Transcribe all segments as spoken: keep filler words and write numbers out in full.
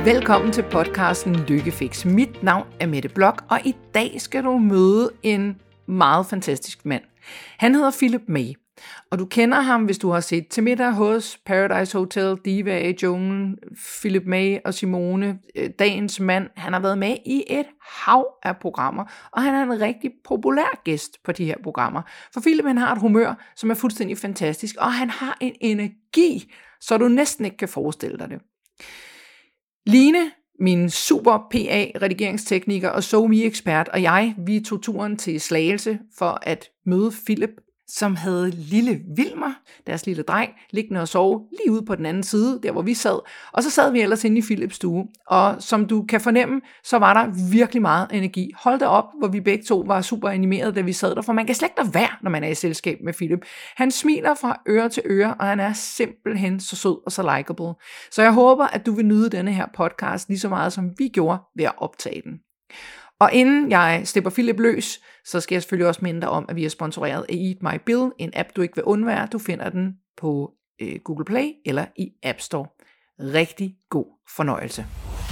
Velkommen til podcasten Lykkefix. Mit navn er Mette Bloch, og i dag skal du møde en meget fantastisk mand. Han hedder Philip May, og du kender ham, hvis du har set Til middag hos, Paradise Hotel, Diva i junglen, Philip May og Simone, Dagens Mand. Han har været med i et hav af programmer, og han er en rigtig populær gæst på de her programmer. For Philip, han har et humør, som er fuldstændig fantastisk, og han har en energi, så du næsten ikke kan forestille dig det. Line, min super P A-redigeringstekniker og SoMe-ekspert, og jeg, vi tog turen til Slagelse for at møde Philip, som havde lille Vilmer, deres lille dreng, liggende og sove lige ude på den anden side, der hvor vi sad. Og så sad vi ellers inde i Philips stue, og som du kan fornemme, så var der virkelig meget energi. Hold da op, hvor vi begge to var super animerede, da vi sad der, for man kan slet ikke lade være, når man er i selskab med Philip. Han smiler fra øre til øre, og han er simpelthen så sød og så likeable. Så jeg håber, at du vil nyde denne her podcast lige så meget, som vi gjorde ved at optage den. Og inden jeg slipper Philip løs, så skal jeg selvfølgelig også minde dig om, at vi er sponsoreret af Eat My Bill, en app, du ikke vil undvære. Du finder den på øh, Google Play eller i App Store. Rigtig god fornøjelse.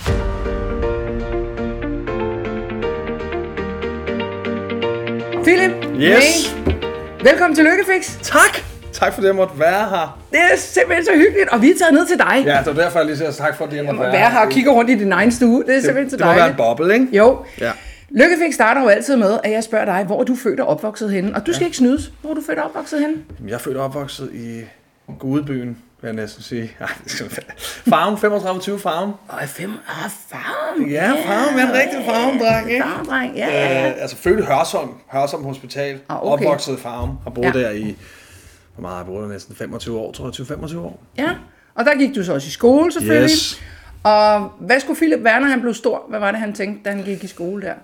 Philip, yes. May, velkommen til Lykkefix. Tak. Tak for det, jeg måtte være her. Det er simpelthen så hyggeligt, og vi er taget ned til dig. Ja, det var derfor, jeg lige siger tak for det, jeg måtte jeg være, være her og kigge rundt i din egen stue. Det er det, simpelthen så dejligt. Det må være en boble, ikke? Jo. Ja. Lykkefix starter jo altid med, at jeg spørger dig, hvor er du født og opvokset henne? Og du skal ja. ikke snydes. Hvor er du født og opvokset henne? Jeg er født og opvokset i Gudebyen, vil jeg næsten sige. Farm, femogtredive tyve Farm. Åh, fem... Ah, Farm. Ja, Farm. Jeg er en rigtig Farm-dreng, ikke? Farm-dreng, ja, ja, ja. Øh, altså født i Hørsholm. Hørsholm Hospital. Ah, okay. Opvokset i Farm. Har boet ja. der i... Hvor meget har jeg boet der? Næsten femogtyve år, tror jeg. tyve til femogtyve år. Ja, og der gik du så også i skole, selvfølgelig. Yes. Og hvad skulle Philip være, når han blev stor? Hvad var det, han tænkte, da han gik i skole der?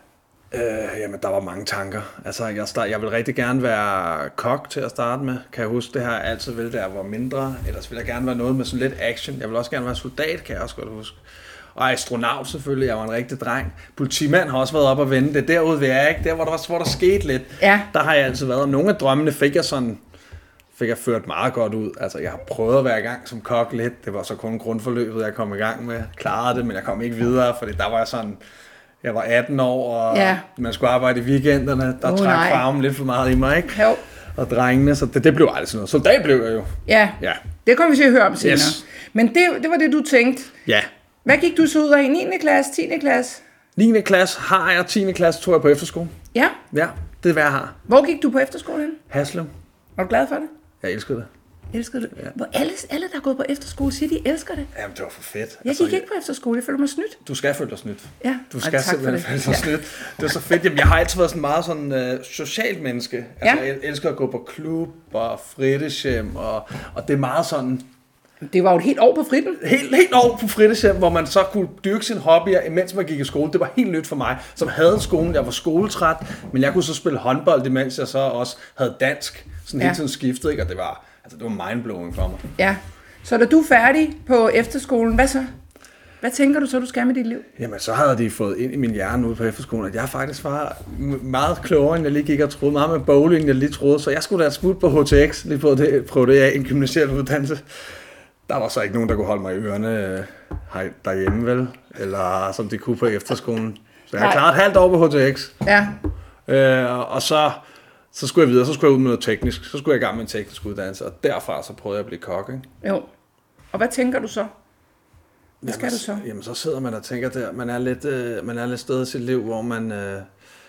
Øh, jamen, der var mange tanker. Altså, jeg, start, jeg ville rigtig gerne være kok til at starte med. Kan jeg huske, det her altid ville, da jeg var mindre. Ellers ville jeg gerne være noget med sådan lidt action. Jeg ville også gerne være soldat, kan jeg også godt huske. Og astronaut selvfølgelig, jeg var en rigtig dreng. Politimand har også været op og vende. Det er derude, ved jeg ikke. Der, hvor der, hvor der skete lidt. Ja. Der har jeg altid været. Og nogle af drømmene fik jeg sådan... fik jeg ført meget godt ud. Altså, jeg har prøvet at være i gang som kok lidt. Det var så kun grundforløbet, jeg kom i gang med. Klarede det, men jeg kom ikke videre, fordi der var jeg sådan... Jeg var atten år, og ja. man skulle arbejde i weekenderne. Der oh, trak farmen lidt for meget i mig, ikke? Jo. Og drengene, så det, det blev aldrig sådan noget. Soldat blev jeg jo. Ja, ja. Det kommer vi til at høre om senere. Yes. Men det, det var det, du tænkte. Ja. Hvad gik du så ud af i niende klasse, tiende klasse? niende klasse har jeg, tiende klasse tog jeg på efterskole. Ja? Ja, det er hvad jeg har. Hvor gik du på efterskole hen? Haslev. Var du glad for det? Jeg elskede det. Elsker det? Ja. Hvor alle, alle, der er gået på efterskole, siger, de elsker det. Jamen, det var for fedt. Jeg gik altså, ikke på efterskole, jeg føler mig snydt. Du skal føle dig snydt. Ja, du skal simpelthen føle dig snydt. Det var så fedt. Jamen, jeg har altid været sådan meget sådan uh, socialt menneske. Altså, ja. Jeg elsker at gå på klub og fritidshjem, og, og det er meget sådan... Det var jo et helt år på fritten. Helt, helt år på fritidshjem, hvor man så kunne dyrke sine hobbyer, imens man gik i skole. Det var helt nyt for mig, som havde skolen. Jeg var skoletræt, men jeg kunne så spille håndbold, imens jeg så også havde dansk. Sådan ja. hele tiden skiftet, ikke? Og det var... Altså, det var mindblowing for mig. Ja. Så da du er færdig på efterskolen, hvad så? Hvad tænker du så, du skal med dit liv? Jamen, så havde de fået ind i min hjerne ude på efterskolen, at jeg faktisk var meget klogere, end jeg lige gik og troede. Meget med bowling, end jeg lige troede. Så jeg skulle da smut på H T X, lige på det, prøve det af, en gymnasial uddannelse. Der var så ikke nogen, der kunne holde mig i ørerne derhjemme, vel? Eller som de kunne på efterskolen. Så jeg har klaret et halvt år på H T X. Ja. Øh, og så... Så skulle jeg videre, så skulle jeg ud med noget teknisk. Så skulle jeg i gang med en teknisk uddannelse, og derfra så prøvede jeg at blive kok, ikke? Jo. Og hvad tænker du så? Hvad skal jamen, du så? Jamen, så sidder man og tænker der. Man er lidt, øh, man er lidt sted i sit liv, hvor man øh,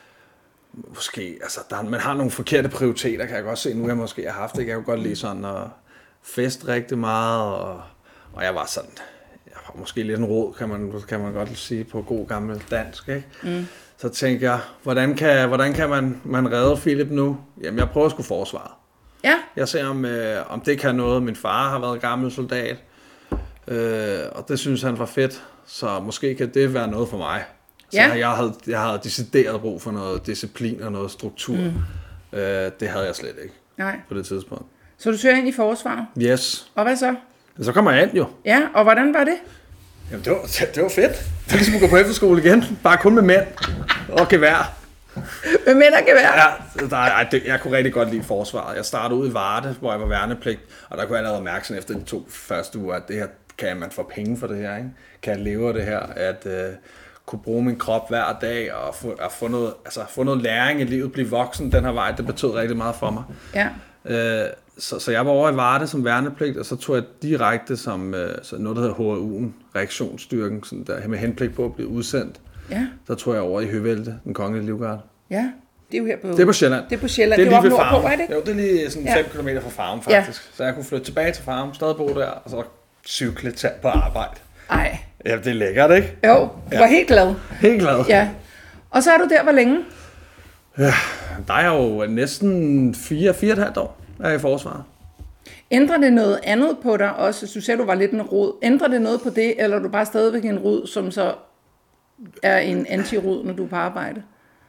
måske, altså, der, man har nogle forkerte prioriteter, kan jeg godt se nu, jeg måske har haft det. Jeg kunne godt lide sådan at feste rigtig meget, og, og jeg var sådan, jeg var måske lidt en rod, kan man, kan man godt sige, på god gammel dansk, ikke? Mm. Så tænkte jeg, hvordan kan, hvordan kan man, man redde Philip nu? Jamen, jeg prøver at skulle forsvare. Ja. Jeg ser, om, øh, om det kan noget. Min far har været gammel soldat, øh, og det synes han var fedt. Så måske kan det være noget for mig. Så ja. jeg, havde, jeg havde decideret brug for noget disciplin og noget struktur. Mm. Øh, det havde jeg slet ikke. Nej. På det tidspunkt. Så du søger ind i forsvar? Yes. Og hvad så? Så kommer jeg ind jo. Ja, og hvordan var det? Jamen, det var, det var fedt. Det var ligesom at gå på efterskole igen. Bare kun med mænd og gevær. Med mænd og gevær? Ja, der, ej, det, jeg kunne rigtig godt lide forsvaret. Jeg startede ud i Varde, hvor jeg var værnepligt, og der kunne jeg allerede mærke sådan efter de to første uger, at det her kan man få penge for det her, ikke? Kan jeg leve af det her, at øh, kunne bruge min krop hver dag, og få, at få, noget, altså, få noget læring i livet, blive voksen den her vej, det betød rigtig meget for mig. Ja. Øh, så, så jeg var over i Varde som værnepligt, og så tog jeg direkte som øh, så noget, der hedder H R U'en, reaktionsstyrken, sådan der, med henblik på at blive udsendt. Ja. Så tog jeg over i Høvelte, den kongelige livgarde. Ja, det er jo her på... Det er på Sjælland. Det er på Sjælland, det er, det er lige ved nordpå, Farum. er det ikke? Jo, det er lige sådan ja. fem kilometer fra Farum, faktisk. Ja. Så jeg kunne flytte tilbage til Farum, stadig bo der, og så cykle til på arbejde. Ej. Ja, det er lækkert, ikke? Jo, du var ja. helt glad. Helt glad. Ja. Og så er du der, hvor længe? Ja, der er jo næsten fire, fire og et halvt år, er jeg i forsvaret. Ændrer det noget andet på dig også? Du sagde, du var lidt en rod. Ændrer det noget på det, eller er du bare stadigvæk en rod, som så er en anti-rod, når du er på arbejde?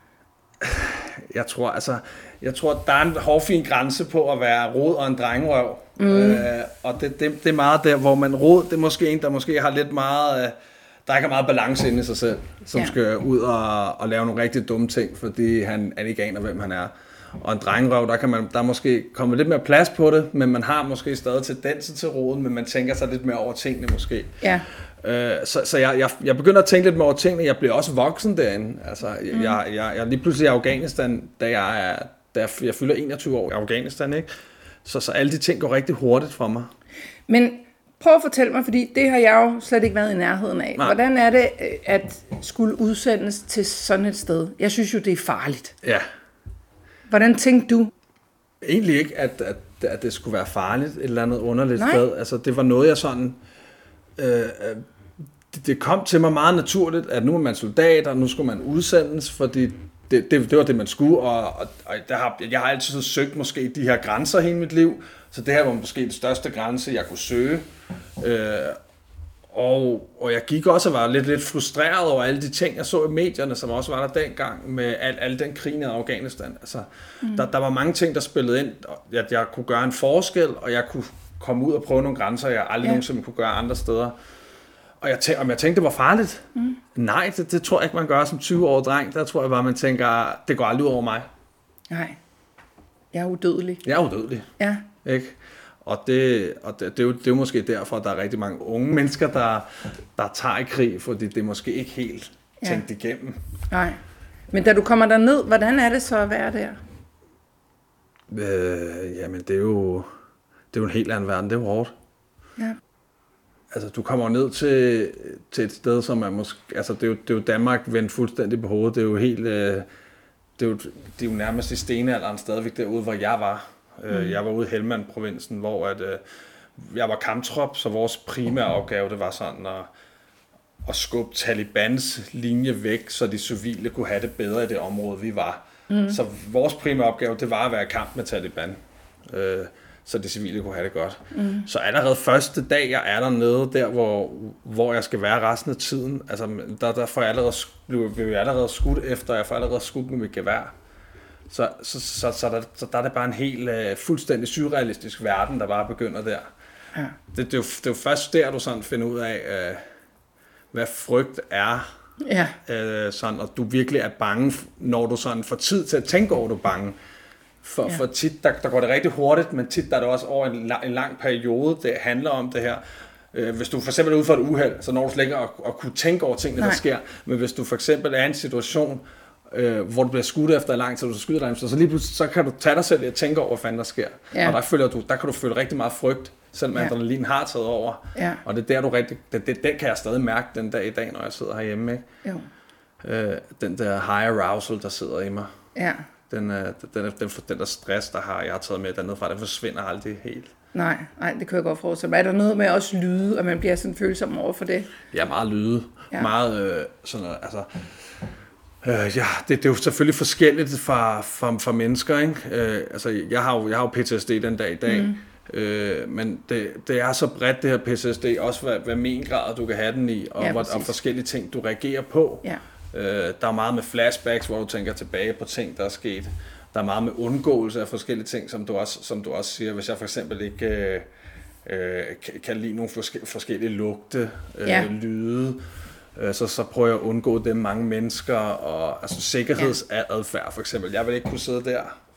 Jeg tror, altså, jeg tror, der er en hårfin grænse på at være rod og en drengerøv. Mm. Øh, og det, det, det er meget der, hvor man rod, det er måske en, der måske har lidt meget, øh, der ikke har meget balance inde i sig selv, som ja. skal ud og, og lave nogle rigtig dumme ting, fordi han, han ikke aner, hvem han er. Og en drengerøv, der kan man, der er måske kommet lidt mere plads på det, men man har måske stadig tendenser til roden, men man tænker sig lidt mere over tingene måske. Ja. Øh, så så jeg, jeg, jeg begynder at tænke lidt mere over tingene. Jeg bliver også voksen derinde. Altså, mm. jeg, jeg, jeg lige pludselig i Afghanistan, da jeg er, da jeg, jeg fylder enogtyve år i Afghanistan, ikke? Så, så alle de ting går rigtig hurtigt for mig. Men prøv at fortælle mig, fordi det har jeg jo slet ikke været i nærheden af. Nej. Hvordan er det at skulle udsendes til sådan et sted? Jeg synes jo, det er farligt. Ja. Hvordan tænkte du? Egentlig ikke, at, at, at det skulle være farligt, et eller andet underligt Nej. sted. Altså, det var noget, jeg sådan... Øh, det, det kom til mig meget naturligt, at nu er man soldat, og nu skulle man udsendes, fordi det, det, det var det, man skulle, og, og, og der har, jeg har altid søgt måske de her grænser hele mit liv, så det her var måske det største grænse, jeg kunne søge. Øh, og, og jeg gik også og var lidt, lidt frustreret over alle de ting, jeg så i medierne, som også var der dengang, med al, al den krig i Afghanistan. Altså, mm. der, der var mange ting, der spillede ind, at jeg kunne gøre en forskel, og jeg kunne komme ud og prøve nogle grænser, jeg aldrig ja. nogensinde kunne gøre andre steder. Og jeg tænkte, om jeg tænkte, det var farligt? Mm. Nej, det, det tror jeg ikke, man gør som tyve-årig dreng. Der tror jeg bare, man tænker, det går aldrig ud over mig. Nej, jeg er udødelig. Jeg er udødelig. Ja. Ikke? Og, det, og det, det, er jo, det er jo måske derfor, at der er rigtig mange unge mennesker, der, der tager i krig, fordi det er måske ikke helt ja. tænkt igennem. Nej. Men da du kommer derned, hvordan er det så at være der? Øh, jamen, det er jo... Det er jo en helt anden verden, det er jo hårdt. Ja. Altså, du kommer ned til, til et sted, som er måske... Altså, det er jo, det er jo Danmark vendt fuldstændig på hovedet. Det er jo helt... Øh, det, er jo, det er jo nærmest i stenalderen stadigvæk derude, hvor jeg var. Mm. Jeg var ude i Helmand-provinsen, hvor at, øh, jeg var kamptrop, så vores primære opgave, det var sådan at, at skubbe Talibans linje væk, så de civile kunne have det bedre i det område, vi var. Mm. Så vores primære opgave, det var at være i kamp med Taliban. Øh, så de civile kunne have det godt. Mm. Så allerede første dag, jeg er dernede, der hvor, hvor jeg skal være resten af tiden, altså der, der får jeg allerede, bliver jeg allerede skudt efter, jeg får allerede skudt med mit gevær. Så, så, så, så, der, så der er det bare en helt uh, fuldstændig surrealistisk verden, der bare begynder der. Ja. Det, det, er jo, det er jo først der, du sådan finder ud af, uh, hvad frygt er. Ja. Uh, sådan, og du virkelig er bange, når du sådan får tid til at tænke over, du er bange. For, ja. for tit, der, der går det rigtig hurtigt, men tit der er det også over en, lang, en lang periode, det handler om det her. Øh, hvis du for eksempel er ude for et uheld, så når du slet ikke at, at kunne tænke over tingene, Nej. der sker. Men hvis du for eksempel er i en situation, øh, hvor du bliver skudt efter lang tid, og du skyder dig, så, så lige pludselig, så kan du tage dig selv og tænke over, hvad fanden der sker. Ja. Og der, føler du, der kan du føle rigtig meget frygt, selvom ja. adrenalin har taget over. Ja. Og det er der, du rigtig, det, det, den kan jeg stadig mærke den dag i dag, når jeg sidder herhjemme. Ikke? Jo. Øh, den der high arousal, der sidder i mig. Ja. Den, den, den, den, den der stress, der har jeg har taget med dernede fra, den forsvinder aldrig helt. Nej, nej, det kan jeg godt forestille mig. Er der noget med også lyde, og man bliver sådan følsom over for det? Ja, meget lyde. Ja. Meget øh, sådan noget, altså... Øh, ja, det, det er jo selvfølgelig forskelligt fra, fra, fra mennesker, ikke? Øh, altså, jeg har jo, jeg har jo P T S D den dag i dag, mm. øh, men det, det er så bredt, det her P T S D, også hvad, hvad men grad du kan have den i, og, ja, hvor, og forskellige ting, du reagerer på. Ja. Øh, der er meget med flashbacks, hvor du tænker tilbage på ting, der er sket. Der er meget med undgåelse af forskellige ting, som du også, som du også siger. Hvis jeg for eksempel ikke øh, øh, kan lide nogle forske- forskellige lugte, øh, ja. lyde, øh, så, så prøver jeg at undgå dem mange mennesker. Og, altså sikkerhedsadfærd for eksempel. Jeg vil ikke kunne sidde der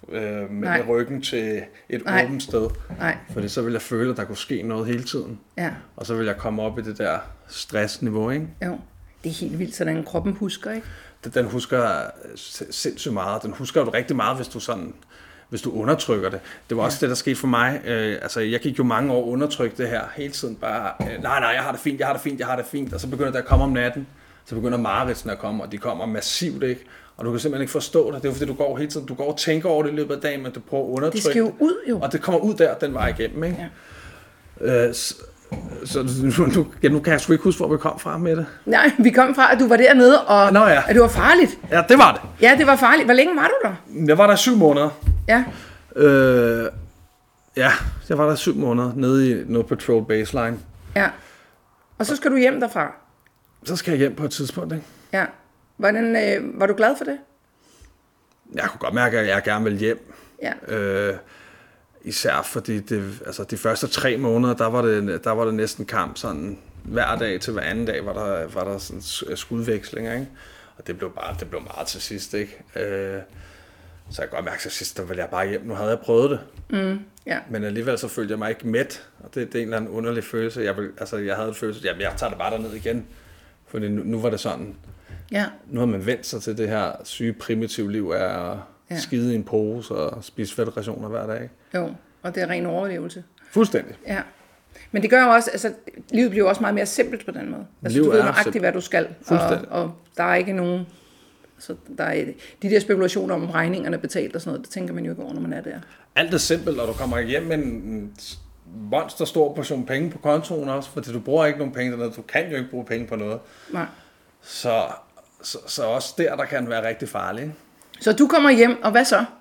øh, med, Nej. med ryggen til et Nej. åbent sted. Nej. Fordi så vil jeg føle, at der kunne ske noget hele tiden. Ja. Og så vil jeg komme op i det der stressniveau, ikke? Jo. Det er helt vildt, sådan kroppen husker, ikke? Den husker sindssygt meget. Den husker jo rigtig meget, hvis du sådan, hvis du undertrykker det. Det var også ja. det, der skete for mig. Øh, altså, jeg gik jo mange år undertrykt det her. Hele tiden bare, øh, nej, nej, jeg har det fint, jeg har det fint, jeg har det fint. Og så begynder det at komme om natten. Så begynder mareridsen at komme, og de kommer massivt, ikke? Og du kan simpelthen ikke forstå det. Det er jo fordi, du går hele tiden, du går og tænker over det i løbet af dagen, men du prøver at undertrykke det. Det skal jo ud, jo. Og det kommer ud der, den vej igennem, ikke? Ja. Øh, så, så nu, nu, ja, nu kan jeg sgu ikke huske, hvor vi kom fra med det. Nej, vi kom fra, at du var dernede, og Nå, ja. at det var farligt. Ja, det var det. Ja, det var farligt. Hvor længe var du der? Jeg var der syv måneder. Ja. Øh, ja, jeg var der syv måneder, nede i noget patrol baseline. Ja. Og så skal du hjem derfra. Så skal jeg hjem på et tidspunkt, ikke? Ja. Hvordan, øh, var du glad for det? Jeg kunne godt mærke, at jeg gerne ville hjem. Ja. Øh, især fordi det, altså de første tre måneder, der var det, der var det næsten kamp sådan hver dag til hver anden dag, var der, var der sådan skudvekslinger, ikke? Og det blev bare, det blev meget til sidst, ikke? Øh, så jeg kan godt mærke til sidst, der ville jeg bare hjem. Nu havde jeg prøvet det. Mm, ja. Men alligevel så følte jeg mig ikke mæt, og det, det er en eller anden underlig følelse. Jeg, vil, altså, jeg havde en følelse, jamen jeg tager det bare derned igen, fordi nu, nu var det sådan. Ja. Nu har man vendt sig til det her syge primitive liv af at ja. skide i en pose og spise federationer hver dag. Jo, og det er ren overlevelse. Fuldstændig. Ja. Men det gør jo også, altså livet bliver også meget mere simpelt på den måde. Altså livet du ved nøjagtigt, hvad du skal, og, og der er ikke nogen, så der er de der spekulationer om regningerne betalt og sådan noget, det tænker man jo ikke over, når man er der. Alt er simpelt, og du kommer hjem med en monster stor portion penge på kontoen også, fordi du bruger ikke nogen penge, du kan jo ikke bruge penge på noget. Nej. Så, så, så også der, der kan være rigtig farligt. Så du kommer hjem, og hvad så?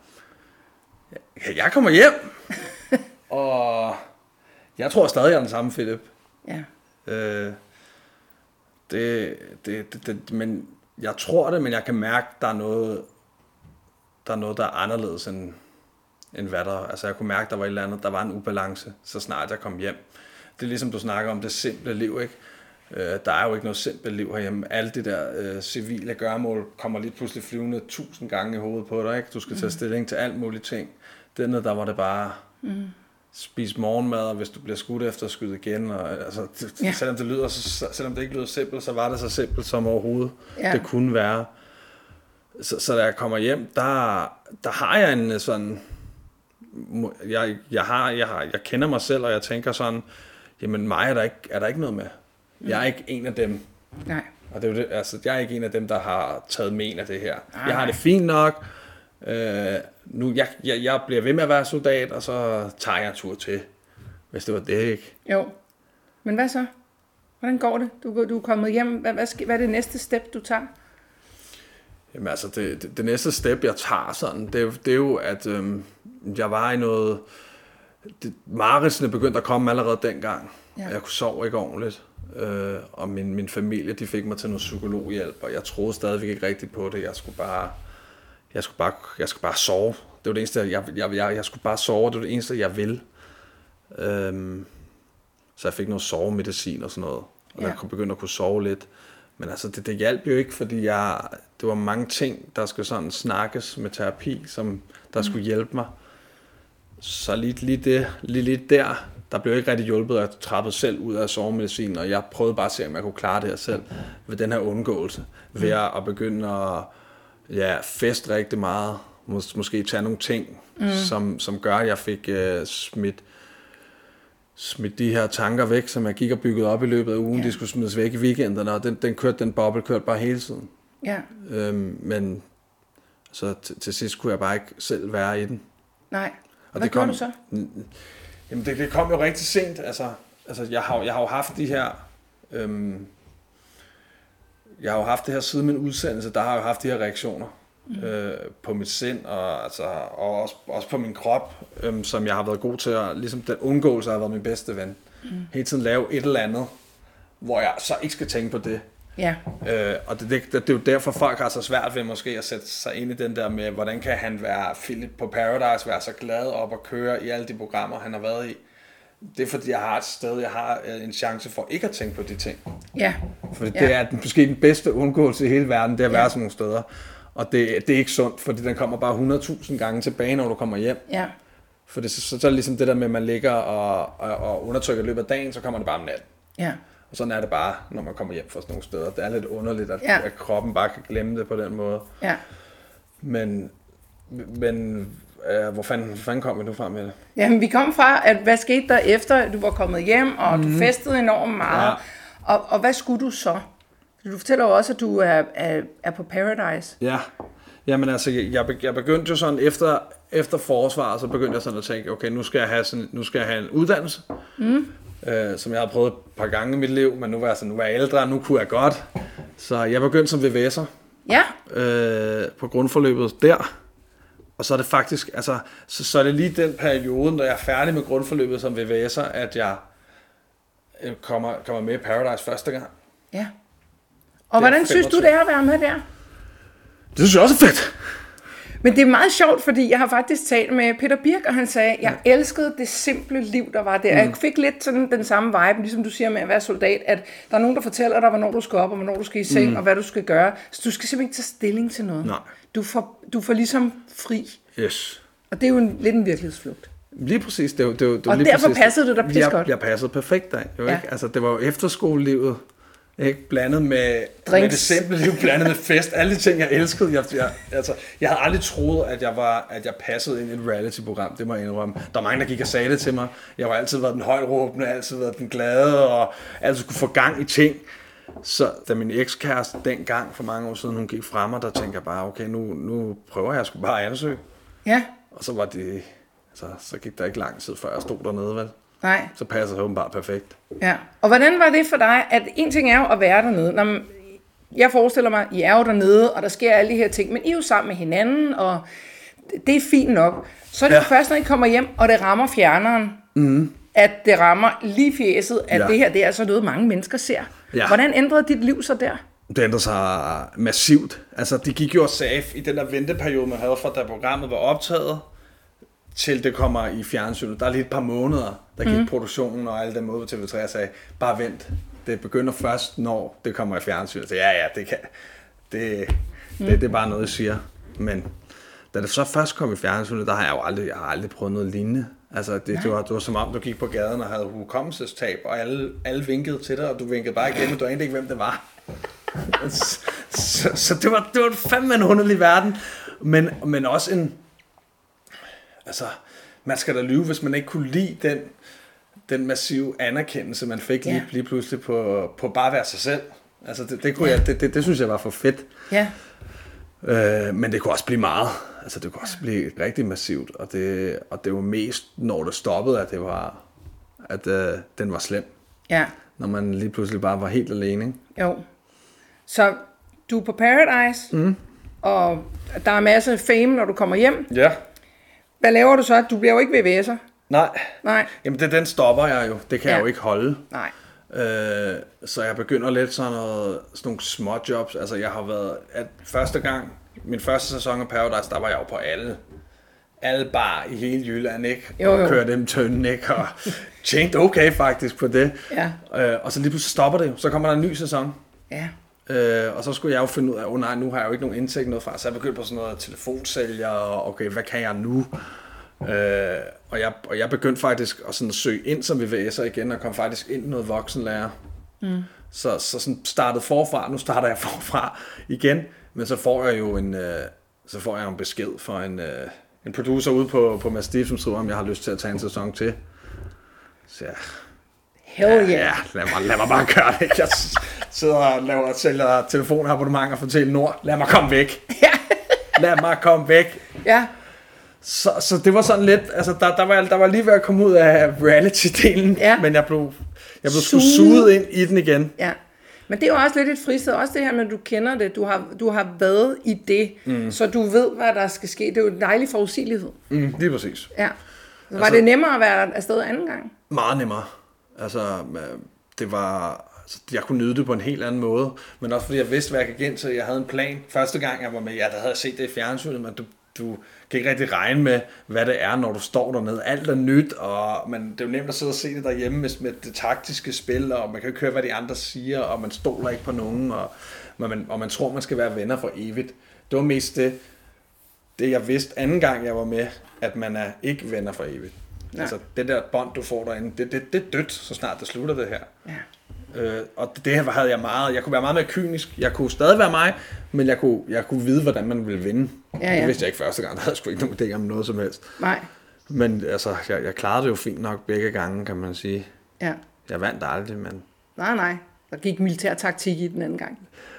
Ja, jeg kommer hjem, og jeg tror stadig, jeg er den samme, Philip. Ja. Øh, det, det, det, det, men jeg tror det, men jeg kan mærke, der er noget, der er noget, der er anderledes end, end hvad der. Altså jeg kunne mærke, der var et eller andet, der var en ubalance, så snart jeg kom hjem. Det er ligesom du snakker om det simple liv, ikke? Øh, der er jo ikke noget simpelt liv herhjemme. Alle de der øh, civile gøremål kommer lige pludselig flyvende tusind gange i hovedet på dig, ikke? Du skal tage stilling til alt muligt ting. Dernede, der var det bare mm. spise morgenmad, og hvis du bliver skudt efter, skyde igen. Og, altså, det, ja. selvom, det lyder, så, selvom det ikke lyder simpelt, så var det så simpelt som overhovedet ja. det kunne være. Så, så da jeg kommer hjem, der, der har jeg en sådan... Jeg, jeg, har, jeg, har, jeg kender mig selv, og jeg tænker sådan, jamen mig er der ikke, er der ikke noget med. Jeg er ikke en af dem. Nej. Og det er det, altså, jeg er ikke en af dem, der har taget men af det her. Nej. Jeg har det fint nok. Øh, nu, jeg, jeg, jeg bliver ved med at være soldat, og så tager jeg en tur til, hvis det var det, ikke? Jo. Men hvad så? Hvordan går det? Du, du er kommet hjem. Hvad, hvad, hvad er det næste step, du tager? Jamen altså, det, det, det næste step, jeg tager sådan, det, det er jo, at øhm, jeg var i noget... Mareridsen begyndte at komme allerede dengang. Ja. Jeg kunne sove ikke ordentligt. Øh, og min, min familie, de fik mig til noget psykologhjælp, og jeg troede stadigvæk ikke rigtigt på det. Jeg skulle bare, jeg skulle bare, jeg skulle bare sove. Det var det eneste, jeg, jeg, jeg, jeg skulle bare sove, det var det eneste, jeg ville. Øhm, så jeg fik noget sovemedicin og sådan noget, og ja. jeg kunne begynde at kunne sove lidt. Men altså, det, det hjalp jo ikke, fordi jeg, det var mange ting, der skulle sådan snakkes med terapi, som der mm. skulle hjælpe mig. Så lige, lige, det, lige, lige der, der blev ikke rigtig hjulpet, jeg trappede selv ud af sovemedicin, og jeg prøvede bare at se, om jeg kunne klare det her selv ved den her undgåelse. Ved at begynde at ja, feste rigtig meget, Mås- måske tage nogle ting, mm. som, som gør, at jeg fik uh, smidt, smidt de her tanker væk, som jeg gik og byggede op i løbet af ugen. Ja. De skulle smides væk i weekenderne, og den, den kørte, den boble kørte bare hele tiden. Ja. Øhm, men så t- til sidst kunne jeg bare ikke selv være i den. Nej. Og hvad det kom, du så? Jamen det, det kom jo rigtig sent. Altså, altså jeg, har, jeg har jo haft de her... Øhm, jeg har jo haft det her siden min udsendelse, der har jeg jo haft de her reaktioner mm. øh, på mit sind, og, altså, og også, også på min krop, øhm, som jeg har været god til at... Ligesom den undgåelse har været min bedste ven. Mm. Hele tiden lave et eller andet, hvor jeg så ikke skal tænke på det. Ja. Øh, og det, det, det, det er jo derfor, folk har så svært ved måske at sætte sig ind i den der med, hvordan kan han være Philip på Paradise, være så glad op og køre i alle de programmer, han har været i. Det er fordi, jeg har et sted, jeg har en chance for ikke at tænke på de ting. Ja. Fordi ja. det er måske den bedste undgåelse i hele verden, det er at være ja. sådan nogle steder. Og det, det er ikke sundt, fordi den kommer bare hundrede tusind gange tilbage, når du kommer hjem. Ja. For det, så, så er det ligesom det der med, at man ligger og, og, og undertrykker i løbet af dagen, så kommer det bare om natten. Ja. Og sådan er det bare, når man kommer hjem fra sådan nogle steder. Det er lidt underligt, at, ja. at kroppen bare kan glemme det på den måde. Ja. Men, men øh, hvor, fanden, hvor fanden kom vi nu frem med det? Jamen, vi kom fra, at hvad skete der efter, du var kommet hjem, og mm. du festede enormt meget. Ja. Og, og hvad skulle du så? Du fortæller jo også, at du er, er, er på Paradise. Ja, jamen altså, jeg, jeg begyndte jo sådan, efter, efter forsvaret, så begyndte jeg sådan at tænke, okay, nu skal jeg have, sådan, nu skal jeg have en uddannelse, mm. øh, som jeg har prøvet et par gange i mit liv, men nu var jeg, sådan, nu var jeg ældre, nu kunne jeg godt. Så jeg begyndte som V V S'er ja. øh, på grundforløbet der. Og så er det faktisk, altså, så, så er det lige den periode, når jeg er færdig med grundforløbet som V V S'er, at jeg kommer, kommer med i Paradise første gang. Ja. Og hvordan synes du, det er at være med der? Det synes jeg også er fedt. Men det er meget sjovt, fordi jeg har faktisk talt med Peter Birch, og han sagde, at jeg elskede det simple liv, der var der. Mm. Jeg fik lidt sådan den samme vibe, ligesom du siger med at være soldat, at der er nogen, der fortæller dig, hvornår du skal op, og hvornår du skal i seng, mm. og hvad du skal gøre. Så du skal simpelthen ikke tage stilling til noget. Nej. Du får, du får ligesom fri. Yes. Og det er jo en, lidt en virkelighedsflugt. Lige præcis. Det var, det var, det var og lige derfor præcis, passede du dig pis godt. Jeg, jeg passede perfekt der. Jo, ja. ikke? Altså, det var jo efterskolelivet, ikke? Blandet med, med det simple liv, blandet med fest. Alle de ting, jeg elskede. Jeg, jeg, altså, jeg havde aldrig troet, at jeg, var, at jeg passede ind i et reality-program. Det må jeg indrømme. Der er mange, der gik og sagde det til mig. Jeg har altid været den højtråbende, altid været den glade, og altid kunne få gang i ting. Så da min ekskæreste dengang for mange år siden, hun gik frem, og der tænkte jeg bare, okay, nu, nu prøver jeg sgu bare at ansøge. Ja. Og så var det, så, så gik der ikke lang tid, før jeg stod dernede, vel? Nej. Så passer det åbenbart perfekt. Ja. Og hvordan var det for dig, at en ting er jo at være dernede. Når jeg forestiller mig, I er jo dernede, og der sker alle de her ting, men I er jo sammen med hinanden, og det er fint nok. Så er det ja. først, når I kommer hjem, og det rammer fjerneren, mm. at det rammer lige fjeset, at ja. det her, det er altså noget, mange mennesker ser. Ja. Hvordan ændrede dit liv så der? Det ændrede sig massivt. Altså, de gik jo safe i den der venteperiode, man havde fra, da programmet var optaget, til det kommer i fjernsynet. Der er lige et par måneder, der gik mm. produktionen og alle dem ud på T V tre og sagde, bare vent, det begynder først, når det kommer i fjernsynet. Så ja, ja, det kan, det, mm. det, det er bare noget, jeg siger. Men da det så først kom i fjernsynet, der har jeg jo aldrig, jeg har aldrig prøvet noget lignende. Altså, det, det, var, det var som om, du gik på gaden og havde hukommelsestab, og alle, alle vinkede til dig, og du vinkede bare igen, men du anede ikke, hvem det var. så, så, så det var, det var fandme en underlig verden, men, men også en, altså, man skal da lyve, hvis man ikke kunne lide den, den massive anerkendelse, man fik lige, ja. lige pludselig på, på bare at være sig selv. Altså, det, det, kunne ja. jeg, det, det, det synes jeg var for fedt. Ja. Øh, men det kunne også blive meget. Altså, det kunne også blive rigtig massivt, og det, og det var mest, når det stoppede, at det var, at øh, den var slem. Ja. Når man lige pludselig bare var helt alene, ikke? Jo. Så du er på Paradise, mm. og der er masser af fame, når du kommer hjem. Ja. Hvad laver du så? Du bliver jo ikke V V S'er. Nej. Nej. Jamen, det, den stopper jeg jo. Det kan ja. jeg jo ikke holde. Nej. Øh, så jeg begynder lidt sådan, noget, sådan nogle små jobs. Altså, jeg har været... At første gang, min første sæson af Paradise, der var jeg jo på alle. Alle bar i hele Jylland, ikke? Jo, jo. Og kørte dem tønden, ikke? Og tjente okay faktisk på det. Ja. Øh, og så lige pludselig stopper det jo. Så kommer der en ny sæson. Ja. Øh, og så skulle jeg jo finde ud af, åh oh, nej, nu har jeg jo ikke nogen indtægt noget fra. Så jeg begyndte på sådan noget telefonsælger, og okay, hvad kan jeg nu? Øh, og, jeg, og jeg begyndte faktisk at sådan søge ind som V V S'er igen, og kom faktisk ind i noget voksenlærer. Mm. Så, så sådan startede forfra, nu starter jeg forfra igen, men så får jeg jo en, øh, så får jeg en besked fra en, øh, en producer ude på, på Mastiff, som skriver, om jeg har lyst til at tage en sæson til. Så jeg, Hell yeah. Ja, ja lad, mig, lad mig bare gøre det. Jeg sidder og laver og sælger telefonabonnementer for Telenor. Lad mig komme væk. Lad mig komme væk. Ja. Så, så det var sådan lidt, altså der, der, var, der var lige ved at komme ud af reality-delen, ja. men jeg blev, jeg blev sgu suget ind i den igen. Ja. Men det er jo også lidt et fristed, også det her med, at du kender det, du har, du har været i det, mm. så du ved, hvad der skal ske. Det er jo en dejlig forudsigelighed. Mm, lige præcis. Ja. Så var altså, det nemmere at være afsted anden gang? Meget nemmere. Altså, det var, altså, jeg kunne nyde det på en helt anden måde, men også fordi jeg vidste, hvad jeg gik ind til. Jeg havde en plan. Første gang jeg var med, ja, der havde jeg set det i fjernsynet, men du, du kan ikke rigtig regne med, hvad det er, når du står dernede. Alt er nyt, og man, det er jo nemt at sidde og se det derhjemme med, med det taktiske spil, og man kan ikke høre, hvad de andre siger, og man stoler ikke på nogen, og man, og man tror, man skal være venner for evigt. Det var mest det, det jeg vidste anden gang, jeg var med, at man er ikke venner for evigt. Ja. Altså det der bånd, du får derinde, det, det, det er dødt, så snart det slutter det her. Ja. Øh, og det her havde jeg meget, jeg kunne være meget mere kynisk. Jeg kunne stadig være mig, men jeg kunne, jeg kunne vide, hvordan man ville vinde. Ja, ja. Det vidste jeg ikke første gang, der havde jeg sgu ikke nogen idé om noget som helst. Nej. Men altså, jeg, jeg klarede det jo fint nok begge gange, kan man sige. Ja. Jeg vandt aldrig, men... Nej, nej. Der gik militær taktik i den anden gang.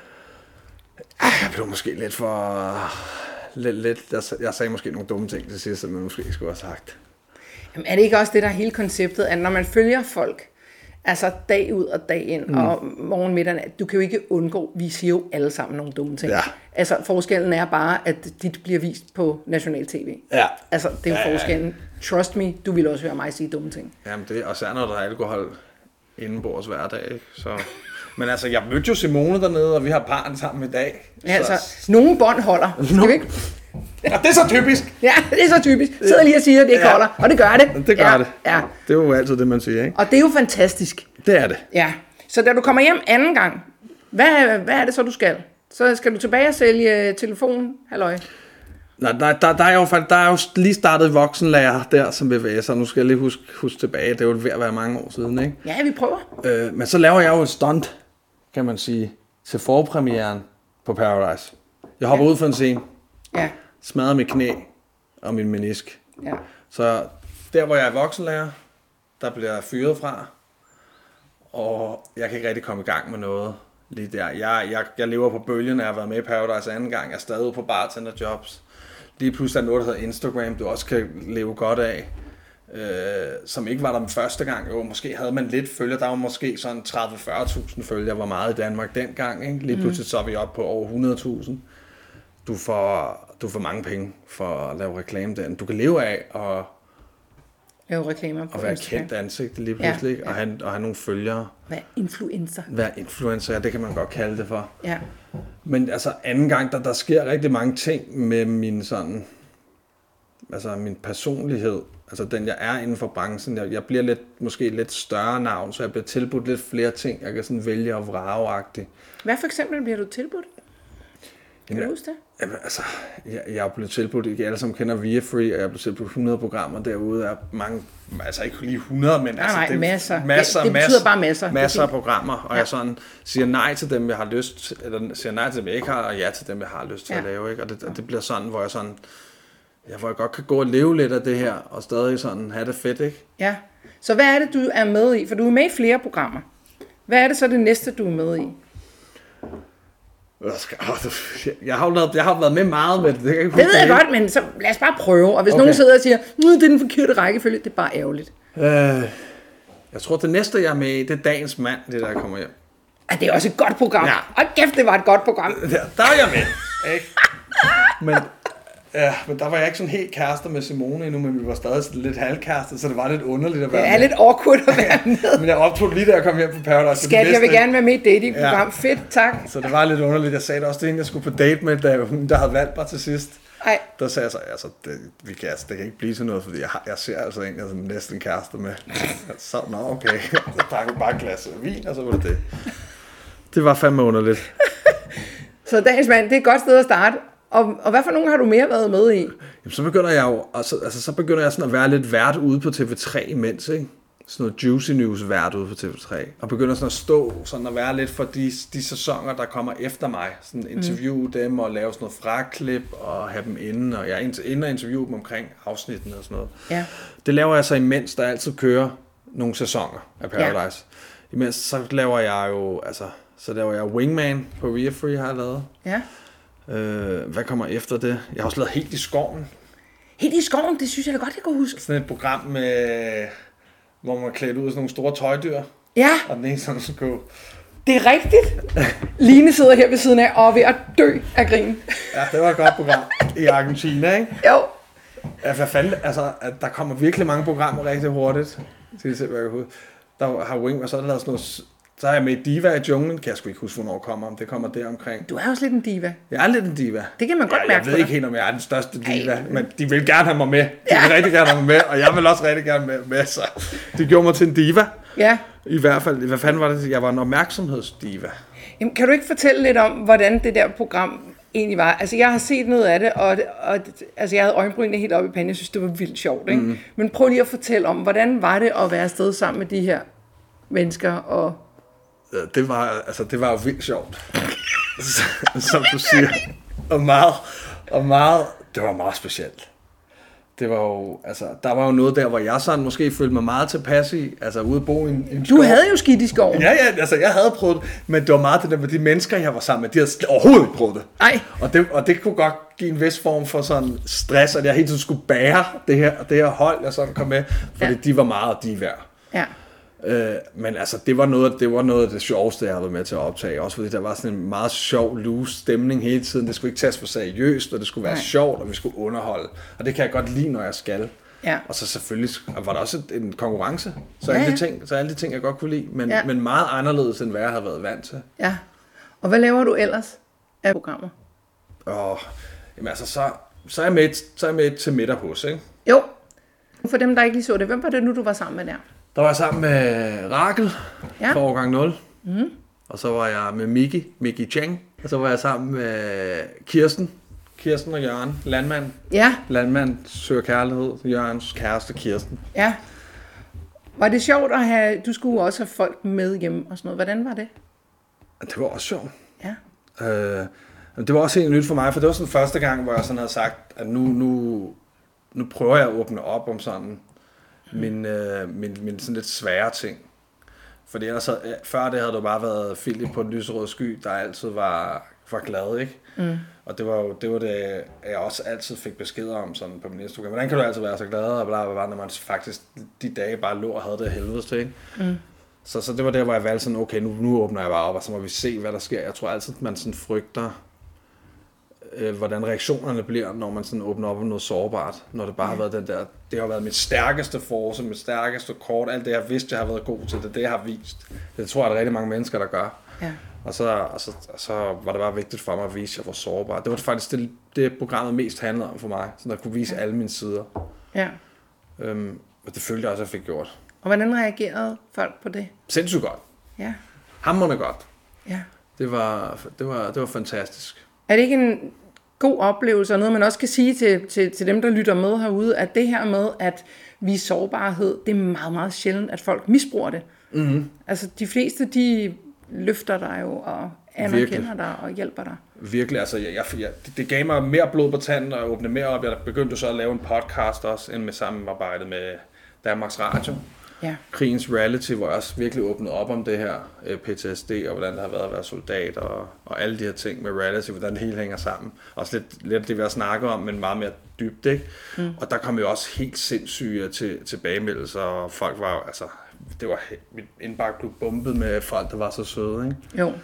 Jeg blev måske lidt for... Lidt, lidt, jeg, jeg sagde måske nogle dumme ting til sidst, som man måske ikke skulle have sagt. Jamen, er det ikke også det, der er hele konceptet, at når man følger folk, altså dag ud og dag ind, mm. og morgen, middag, nat, du kan jo ikke undgå, vi siger jo alle sammen nogle dumme ting. Ja. Altså, forskellen er bare, at dit bliver vist på national tv. Ja. Altså, det er jo ja, forskellen. Ja. Trust me, du vil også høre mig sige dumme ting. Jamen, det er også når der er alkohol indenbords hver dag, ikke? Så... Men altså, jeg mødte jo Simone dernede, og vi har parret sammen i dag. Ja, så... altså, nogle bånd holder. Skal vi ikke? Ja, det er så typisk. Ja, det er så typisk. Sidder lige og siger, at det ikke ja. holder, og det gør det. Det gør ja. det. Ja. Det er jo altid det, man siger, ikke? Og det er jo fantastisk. Det er det. Ja. Så da du kommer hjem anden gang, hvad, hvad er det så, du skal? Så skal du tilbage og sælge telefon, halløj? Nej, der, der, der, er jo, der er jo lige startet voksenlærer der som V V S'er. Nu skal jeg lige huske, huske tilbage. Det er jo ved at være mange år siden, ikke? Ja, vi prøver. Øh, men så laver jeg jo et stunt, kan man sige, til forpremieren på Paradise. Jeg hopper ja. ud for en scene. Ja. Smadrer mit knæ og min menisk. Ja. Så der, hvor jeg er voksenlærer, der bliver jeg fyret fra. Og jeg kan ikke rigtig komme i gang med noget lige der. Jeg, jeg, jeg lever på bølgen, jeg har været med i Paradise anden gang. Jeg er stadig ude på bartenderjobs. Lige pludselig er der noget, der hedder Instagram, du også kan leve godt af. Øh, som ikke var der den første gang. Jo, måske havde man lidt følger. Der var måske sådan tredive til fyrre tusind følger, var meget i Danmark dengang. Ikke? Lige pludselig så er vi oppe på over hundrede tusind. Du får, du får mange penge for at lave reklame der. Du kan leve af og lave reklamer på og være Instagram. Kendt ansigt lige pludselig, ja, ja. Og, have, og have nogle følgere. Være influencer. Være influencer, ja, det kan man godt kalde det for. Ja. Men altså anden gang, der, der sker rigtig mange ting med min sådan, altså min personlighed, altså den jeg er inden for branchen. Jeg, jeg bliver lidt, måske lidt større navn, så jeg bliver tilbudt lidt flere ting. Jeg kan sådan vælge og vrage-agtigt. Hvad for eksempel bliver du tilbudt? Kan Jamen, du huske det? Jamen, altså, jeg, jeg er blevet tilbudt, ikke alle som kender Viafree, og jeg er blevet tilbudt hundrede programmer derude. Er mange, altså ikke lige hundrede, men nej, altså, nej, det, masser. masser. Det, det betyder masser, bare masser. Masser af programmer, og ja. Jeg sådan siger nej til dem, jeg har lyst, eller siger nej til dem, jeg ikke har, og ja til dem, jeg har lyst til ja. At lave. Ikke? Og, det, og det bliver sådan, hvor jeg sådan, ja, hvor jeg godt kan gå og leve lidt af det her, og stadig sådan have det fedt, ikke? Ja, så hvad er det, du er med i? For du er med i flere programmer. Hvad er det så det næste, du er med i? Jeg har jo været, jeg har været med meget med det. Det, det ved jeg godt, men så lad os bare prøve. Og hvis okay. nogen sidder og siger, det er den forkerte rækkefølge, det er bare ærgerligt. Øh, jeg tror, det næste, jeg er med i, det er Dagens Mand, det der kommer hjem. Ah, det er også et godt program. Ja. Og kæft, det var et godt program. Der, der er jeg med. Ikke? Men, ja, men der var jeg ikke sådan helt kærester med Simone endnu, men vi var stadig lidt halvkærester, så det var lidt underligt at være med. Det er med. Lidt awkward at være med. Men jeg optog lige da jeg kom hjem på Paradise. Skat, jeg vil gerne være med i et datingprogram. Ja. Fedt, tak. Så det var lidt underligt. Jeg sagde det også til hende, jeg skulle på date med, da hun der havde valgt mig til sidst. Ej. Der sagde jeg så, altså, det, vi kan, altså, det kan ikke blive til noget, fordi jeg, har, jeg ser altså en, jeg er næsten kærester med. Så, nå, okay. Så drak vi bare et glas vin, og så var det det. Det var fandme underligt. Så Dagens Mand, det er et godt sted at starte. Og, og hvad for nogen har du mere været med i? Jamen, så begynder jeg jo, altså, altså, så begynder jeg sådan at være lidt vært ude på T V tre imens, ikke? Sådan noget Juicy News vært ude på T V tre. Og begynder sådan at stå, sådan at være lidt for de, de sæsoner, der kommer efter mig. Sådan interviewe mm. dem og lave sådan noget fraklip og have dem inde. Og jeg er inde og interviewe dem omkring afsnittene og sådan noget. Ja. Det laver jeg så imens, der altid kører nogle sæsoner af Paradise. Ja. Imens så laver jeg jo, altså, så laver jeg Wingman på Viafree, har jeg lavet. Ja. Øh, hvad kommer efter det? Jeg har også lavet Helt i skoven. Helt i skoven, det synes jeg da godt, jeg kan huske. Sådan et program med, hvor man er klædt ud af sådan nogle store tøjdyr. Ja. Og den ene sådan skulle... Det er rigtigt. Line sidder her ved siden af og er ved at dø af grin. Ja, det var et godt program i Argentina, ikke? Jo. Ja, hvad fanden, altså, at der kommer virkelig mange programmer rigtig hurtigt. Til at se, hvad jeg kan huske. Der har Wing, og så er der lavet sådan noget... Så er jeg med i Diva i junglen. Kan jeg sgu ikke huske, hvornår kommer om. Det kommer der omkring. Du er også lidt en diva. Jeg er lidt en diva. Det kan man godt ja, mærke. Jeg ved ikke helt, om jeg er den største diva. Ej. Men de vil gerne have mig med. De ja. vil rigtig gerne have mig med. Og jeg vil også rigtig gerne med. med så det gjorde mig til en diva. Ja. I hvert fald. Hvad fanden var det? Jeg var en opmærksomhedsdiva. Jamen, kan du ikke fortælle lidt om, hvordan det der program egentlig var. Altså, jeg har set noget af det, og, og altså, jeg havde øjenbrynene helt oppe i panden. Jeg synes, det var vildt sjovt, ikke? Mm. Men prøv lige at fortælle om, hvordan var det at være afsted sammen med de her mennesker? Og... Ja, det var, altså, det var jo vildt sjovt. Som du siger. Og meget, og meget, det var meget specielt. Det var jo, altså, der var jo noget der, hvor jeg sådan måske følte mig meget tilpas i, altså ude at bo i en, en skov. Du havde jo skidt i skoven. Ja, ja, altså jeg havde prøvet det, men det var meget det der med de mennesker, jeg var sammen med, de havde overhovedet ikke prøvet det. Nej. Og det, og det kunne godt give en vis form for sådan stress, at jeg hele tiden skulle bære det her, det her hold, jeg sådan kom med, fordi ja. de var meget de værd. Ja. Øh, men altså, det var, noget, det var noget af det sjoveste, jeg havde været med til at optage. Også fordi der var sådan en meget sjov, loose stemning hele tiden. Det skulle ikke tages for seriøst, og det skulle være Nej. sjovt, og vi skulle underholde. Og det kan jeg godt lide, når jeg skal. Ja. Og så selvfølgelig var der også en konkurrence. Så, ja, alle, ja. de ting, så alle de ting, jeg godt kunne lide. Men, ja. men meget anderledes, end hvad jeg havde været vant til. Ja. Og hvad laver du ellers af programmer? Og, jamen altså, så, så, er jeg med, så er jeg med til middag hos, ikke? Jo. For dem, der ikke lige så det, hvem var det nu, du var sammen med der? Der var jeg sammen med Rakel ja. fra årgang nul. Mm. Og så var jeg med Miki, Miki Cheng. Og så var jeg sammen med Kirsten. Kirsten og Jørgen, landmand. Ja. Landmand søger kærlighed. Jørgens kæreste Kirsten. Ja. Var det sjovt at have, du skulle også have folk med hjemme og sådan noget. Hvordan var det? Det var også sjovt. Ja. Øh, det var også helt nyt for mig, for det var sådan første gang, hvor jeg sådan havde sagt, at nu, nu, nu prøver jeg at åbne op om sådan min, øh, min, min sådan lidt svære ting. Fordi ellers havde, før det havde det bare været Philip på den lyserøde sky, der altid var, var glad, ikke? Mm. Og det var jo det, var det, jeg også altid fik beskeder om sådan på min Instagram. Hvordan kan du altid være så glad, og bla, bla, bla, når man faktisk de dage bare lå og havde det helvedes til, ikke? Mm. Så, så det var der, hvor jeg valgte sådan, okay, nu, nu åbner jeg bare op, og så må vi se, hvad der sker. Jeg tror altid, at man sådan frygter, øh, hvordan reaktionerne bliver, når man sådan åbner op om noget sårbart. Når det bare har været den der, det har været mit stærkeste force, mit stærkeste kort, alt det, jeg vidste, jeg har været god til, det det, jeg har vist. Det tror jeg, der er rigtig mange mennesker, der gør. Ja. Og, så, og, så, og så var det bare vigtigt for mig at vise, at jeg var sårbar. Det var faktisk det, det programmet mest handlede om for mig, så jeg kunne vise ja. alle mine sider. Ja. Øhm, og det følte jeg også, at jeg fik gjort. Og hvordan reagerede folk på det? Sindssygt godt. Ja. Hamrende godt. Ja. Det var, det var, det var fantastisk. Er det ikke en god oplevelse, og noget man også kan sige til, til, til dem, der lytter med herude, at det her med at vise sårbarhed, det er meget, meget sjældent, at folk misbruger det. Mm-hmm. Altså de fleste, de løfter dig jo og anerkender Virkelig. dig og hjælper dig. Virkelig, altså jeg, jeg, jeg, det gav mig mere blod på tanden og åbne mere op. Jeg begyndte så at lave en podcast også, end med samarbejdet med Danmarks Radio. Ja. Krigens reality, hvor jeg også virkelig åbnede op om det her P T S D, og hvordan det har været at være soldat, og, og alle de her ting med reality, hvordan det hele hænger sammen. Også lidt, lidt det, vi har snakket om, men meget mere dybt, ikke? Mm. Og der kom jo også helt sindssyge til, tilbagemeldelser, og folk var altså, det var, mit indbakke blev bumpet med folk, der var så søde, ikke? Jo.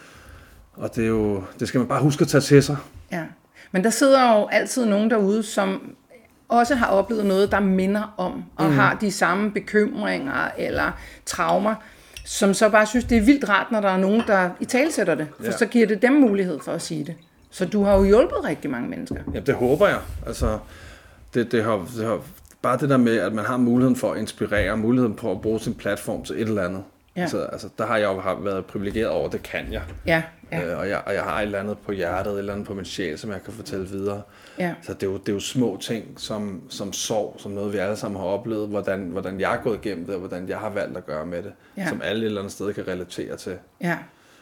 Og det er jo, det skal man bare huske at tage til sig. Ja, men der sidder jo altid nogen derude, som også har oplevet noget, der minder om, og mm. har de samme bekymringer eller traumer, som så bare synes, det er vildt rart, når der er nogen, der italesætter det, for ja. så giver det dem mulighed for at sige det. Så du har jo hjulpet rigtig mange mennesker. Ja, det håber jeg. Altså, det, det, har, det har, bare det der med, at man har muligheden for at inspirere, muligheden for at bruge sin platform til et eller andet. Ja. Altså, altså, der har jeg jo været privilegeret over, det kan jeg. Ja, ja. Øh, og, jeg og jeg har et eller andet på hjertet, et eller andet på min sjæl, som jeg kan fortælle videre. Ja. Så det er, jo, det er jo små ting, som, som sorg, som noget vi alle sammen har oplevet, hvordan, hvordan jeg er gået igennem det, og hvordan jeg har valgt at gøre med det, ja. som alle et eller andet sted kan relatere til. Ja.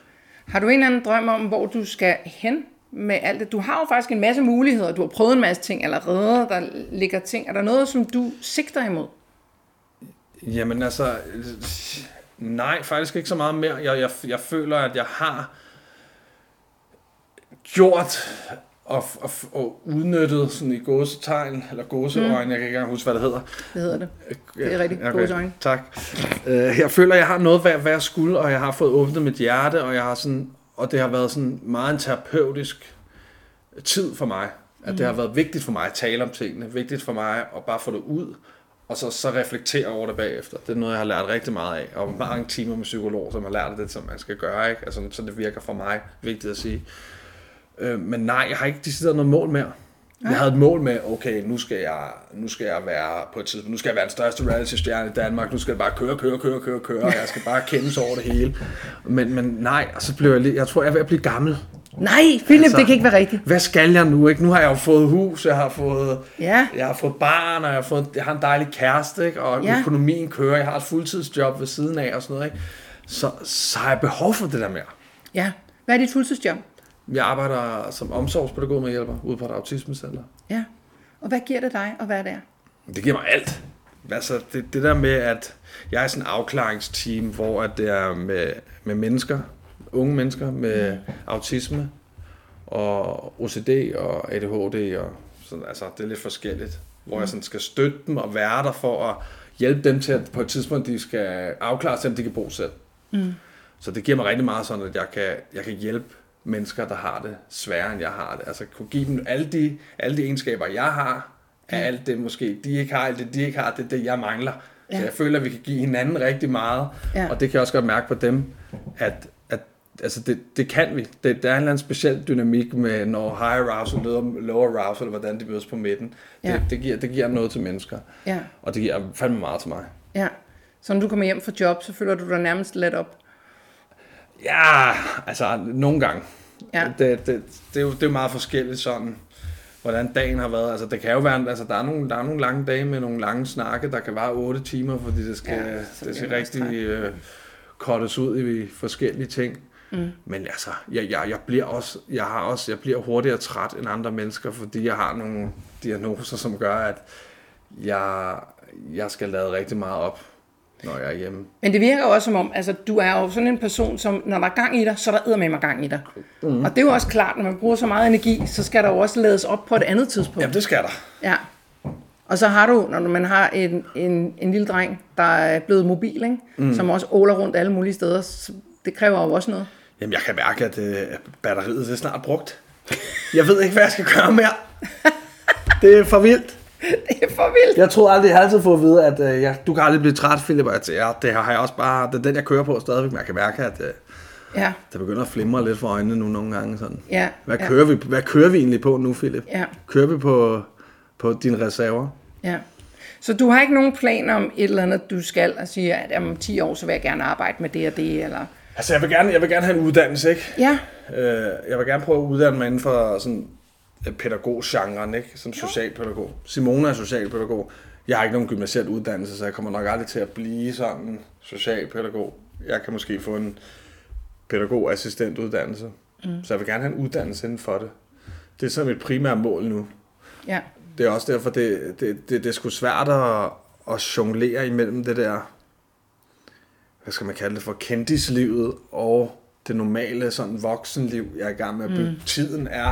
Har du en eller anden drøm om, hvor du skal hen med alt det? Du har jo faktisk en masse muligheder, du har prøvet en masse ting allerede, der ligger ting. Er der noget, som du sigter imod? Jamen altså... Nej, faktisk ikke så meget mere. Jeg, jeg, jeg føler, at jeg har gjort og, og, og udnyttet sådan i gåsetegn, eller gåseøjne, mm. jeg kan ikke engang huske, hvad det hedder. Det hedder det. Det er rigtigt, okay. Gåseøjne. Tak. Jeg føler, at jeg har noget, hvad, hvad jeg skulle, og jeg har fået åbnet mit hjerte, og, jeg har sådan, og det har været sådan meget en terapeutisk tid for mig. At mm. det har været vigtigt for mig at tale om tingene, vigtigt for mig at bare få det ud, og så, så reflektere over det bagefter. Det er noget, jeg har lært rigtig meget af. Og mange timer med psykolog, som har lært det, som man skal gøre. Ikke? Altså, så det virker for mig vigtigt at sige. Øh, men nej, jeg har ikke decideret noget mål mere. Ja. Jeg havde et mål med, okay, nu skal jeg, nu skal jeg være på et tidspunkt, nu skal jeg være den største reality-stjerne i Danmark. Nu skal det bare køre, køre, køre, køre, køre. Og jeg skal bare kendes over det hele. Men, men nej, og så blev jeg, jeg tror, jeg er ved at blive gammel. Nej, Philip, altså, det kan ikke være rigtigt. Hvad skal jeg nu, ikke? Nu har jeg jo fået hus, jeg har fået, ja. jeg har fået barn, og jeg har, fået, jeg har en dejlig kæreste, ikke? Og ja. økonomien kører, jeg har et fuldtidsjob ved siden af og sådan noget, ikke? Så, så har jeg behov for det der mere. Ja. Hvad er dit fuldtidsjob? Jeg arbejder som omsorgspædagog med hjælper ude på et autismecenter. Ja. Og hvad giver det dig at være der? Det giver mig alt. Altså det, det der med, at jeg er sådan en afklaringsteam, hvor at det er med, med mennesker, unge mennesker med mm. autisme og O C D og A D H D og sådan, altså det er lidt forskelligt, hvor mm. jeg sådan skal støtte dem og være der for at hjælpe dem til at på et tidspunkt de skal afklare sig, om de kan bo selv. Mm. Så det giver mig rigtig meget sådan, at jeg kan, jeg kan hjælpe mennesker, der har det sværere end jeg har det. Altså kunne give dem alle de, alle de egenskaber jeg har, af alt det måske de ikke har, alt det de ikke har, det er det jeg mangler. Ja. Så jeg føler, at vi kan give hinanden rigtig meget, ja. Og det kan jeg også godt mærke på dem, at, at altså det, det kan vi. Det, der er en eller anden speciel dynamik med, når high arousal møder low arousal, eller hvordan de mødes på midten. Det, ja. det, giver, det giver noget til mennesker, ja. Og det giver fandme meget til mig. Ja. Så når du kommer hjem fra job, så føler du dig nærmest let op? Ja, altså nogle gange. Ja. Det, det, det, er jo, det er jo meget forskelligt sådan, hvordan dagen har været. Altså det kan jo være, altså der er nogle, der er nogle lange dage med nogle lange snakke, der kan vare otte timer, fordi det skal, ja, det skal rigtig øh, kortes ud i forskellige ting. Mm. Men altså, jeg, jeg, jeg bliver også, jeg har også, jeg bliver hurtigere træt end andre mennesker, fordi jeg har nogle diagnoser, som gør, at jeg, jeg skal lade rigtig meget op, når jeg er hjemme. Men det virker også som om, altså du er jo sådan en person, som når der er gang i dig, så er der eddermame gang i dig. Mm. Og det er jo også klart, når man bruger så meget energi, så skal der jo også lades op på et andet tidspunkt. Jamen det skal der. Ja. Og så har du, når man har en, en, en lille dreng, der er blevet mobil, ikke? Mm. Som også åler rundt alle mulige steder, så det kræver jo også noget. Jamen jeg kan mærke, at øh, batteriet det er snart brugt. Jeg ved ikke, hvad jeg skal gøre mere. Det er for vildt. Det er for vildt. Jeg troede aldrig, jeg har altid fået at vide, at øh, jeg, du kan aldrig blive træt, Philip. Og jeg, ja, det har jeg også bare, det er den, jeg kører på stadigvæk, men jeg kan mærke, at øh, ja. det begynder at flimre lidt for øjnene nu nogle gange. Sådan. Ja. Hvad, ja. kører vi, hvad kører vi egentlig på nu, Philip? Ja. Kører vi på, på dine reserver? Ja. Så du har ikke nogen planer om et eller andet, du skal, og sige, at om ti år, så vil jeg gerne arbejde med det og det, eller... Altså, jeg vil gerne, jeg vil gerne have en uddannelse, ikke? Ja. Øh, jeg vil gerne prøve at uddanne mig inden for sådan pædagoggenren, ikke? Som socialpædagog. Simone er socialpædagog. Jeg har ikke nogen gymnasiel uddannelse, så jeg kommer nok aldrig til at blive sådan en socialpædagog. Jeg kan måske få en pædagogassistentuddannelse. Mm. Så jeg vil gerne have en uddannelse inden for det. Det er så mit primære mål nu. Ja. Det er også derfor, det, det, det, det er sgu svært at, at jonglere imellem det der, hvad skal man kalde det for, kendislivet og det normale sådan voksenliv, jeg er i gang med at bygge. Mm. Tiden er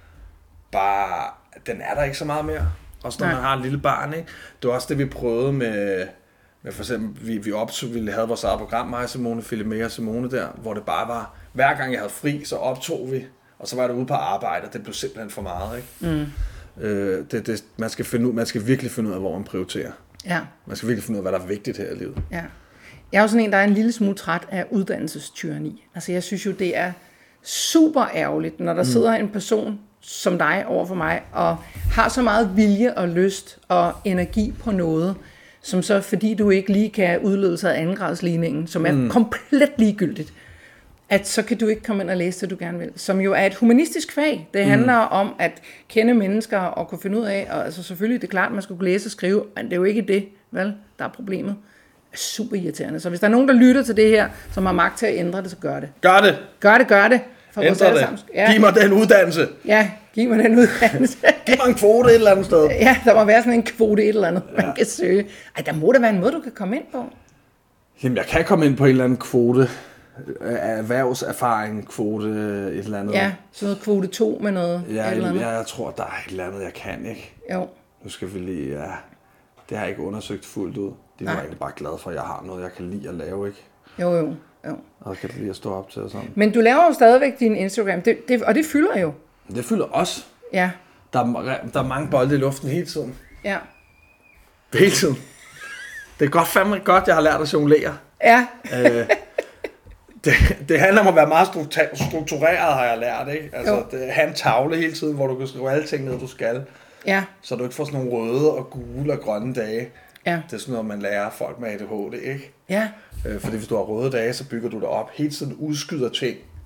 bare, den er der ikke så meget mere. Også når Nej. man har et lille barn, ikke? Det var også det, vi prøvede med, med for eksempel, vi, vi, optog, vi havde vores eget program, mig, Simone, Philip May og Simone der, hvor det bare var, hver gang jeg havde fri, så optog vi, og så var det ude på arbejde, og det blev simpelthen for meget, ikke? Mm. Øh, det, det, man, skal finde ud, man skal virkelig finde ud af, hvor man prioriterer. Ja. Man skal virkelig finde ud af, hvad der er vigtigt her i livet. Ja. Jeg er jo sådan en, der er en lille smule træt af uddannelsestyranni. Altså jeg synes jo, det er super ærgerligt, når der mm. sidder en person som dig over for mig, og har så meget vilje og lyst og energi på noget, som så, fordi du ikke lige kan udlede sig af andengradsligningen, som er mm. komplet ligegyldigt, at så kan du ikke komme ind og læse det, du gerne vil. Som jo er et humanistisk fag. Det handler mm. om at kende mennesker og kunne finde ud af, og altså selvfølgelig, det er klart, at man skal kunne læse og skrive, men det er jo ikke det, vel, der er problemet. Det er super irriterende. Så hvis der er nogen, der lytter til det her, som har magt til at ændre det, så gør det. Gør det! Gør det, gør det! Ændre det. Ja. Giv mig den uddannelse. Ja, giv mig den uddannelse. Giv mig en kvote et eller andet sted. Ja, der må være sådan en kvote et eller andet, ja. Man kan søge. Ej, der må da være en måde, du kan komme ind på. Jamen, jeg kan komme ind på en eller anden kvote. Erhvervserfaring, kvote, et eller andet. Ja, sådan noget kvote to med noget. Ja, eller andet. Ja, jeg tror, der er et eller andet, jeg kan, ikke? Jo. Nu skal vi lige, ja. Det har jeg ikke undersøgt fuldt ud. Det er jeg egentlig bare glad for, at jeg har noget, jeg kan lide at lave, ikke? Jo, jo. Jo. Og kan lide at stå op til og sådan. Men du laver jo stadigvæk din Instagram, det, det, og det fylder jo. Det fylder også. Ja. Der er, der er mange bolde i luften hele tiden. Ja. Hele tiden. Det er godt fandme godt, jeg har lært at jonglere. Ja. øh, det, det handler om at være meget struktureret, har jeg lært, ikke? Altså, det, have en tavle hele tiden, hvor du kan skrive alle ting ned, du skal. Ja. Så du ikke får sådan nogle røde og gule og grønne dage. Ja. Det er sådan noget, man lærer folk med A D H D, ikke? Ja. Øh, fordi hvis du har røde dage, så bygger du dig op. Hele tiden udskyder ting.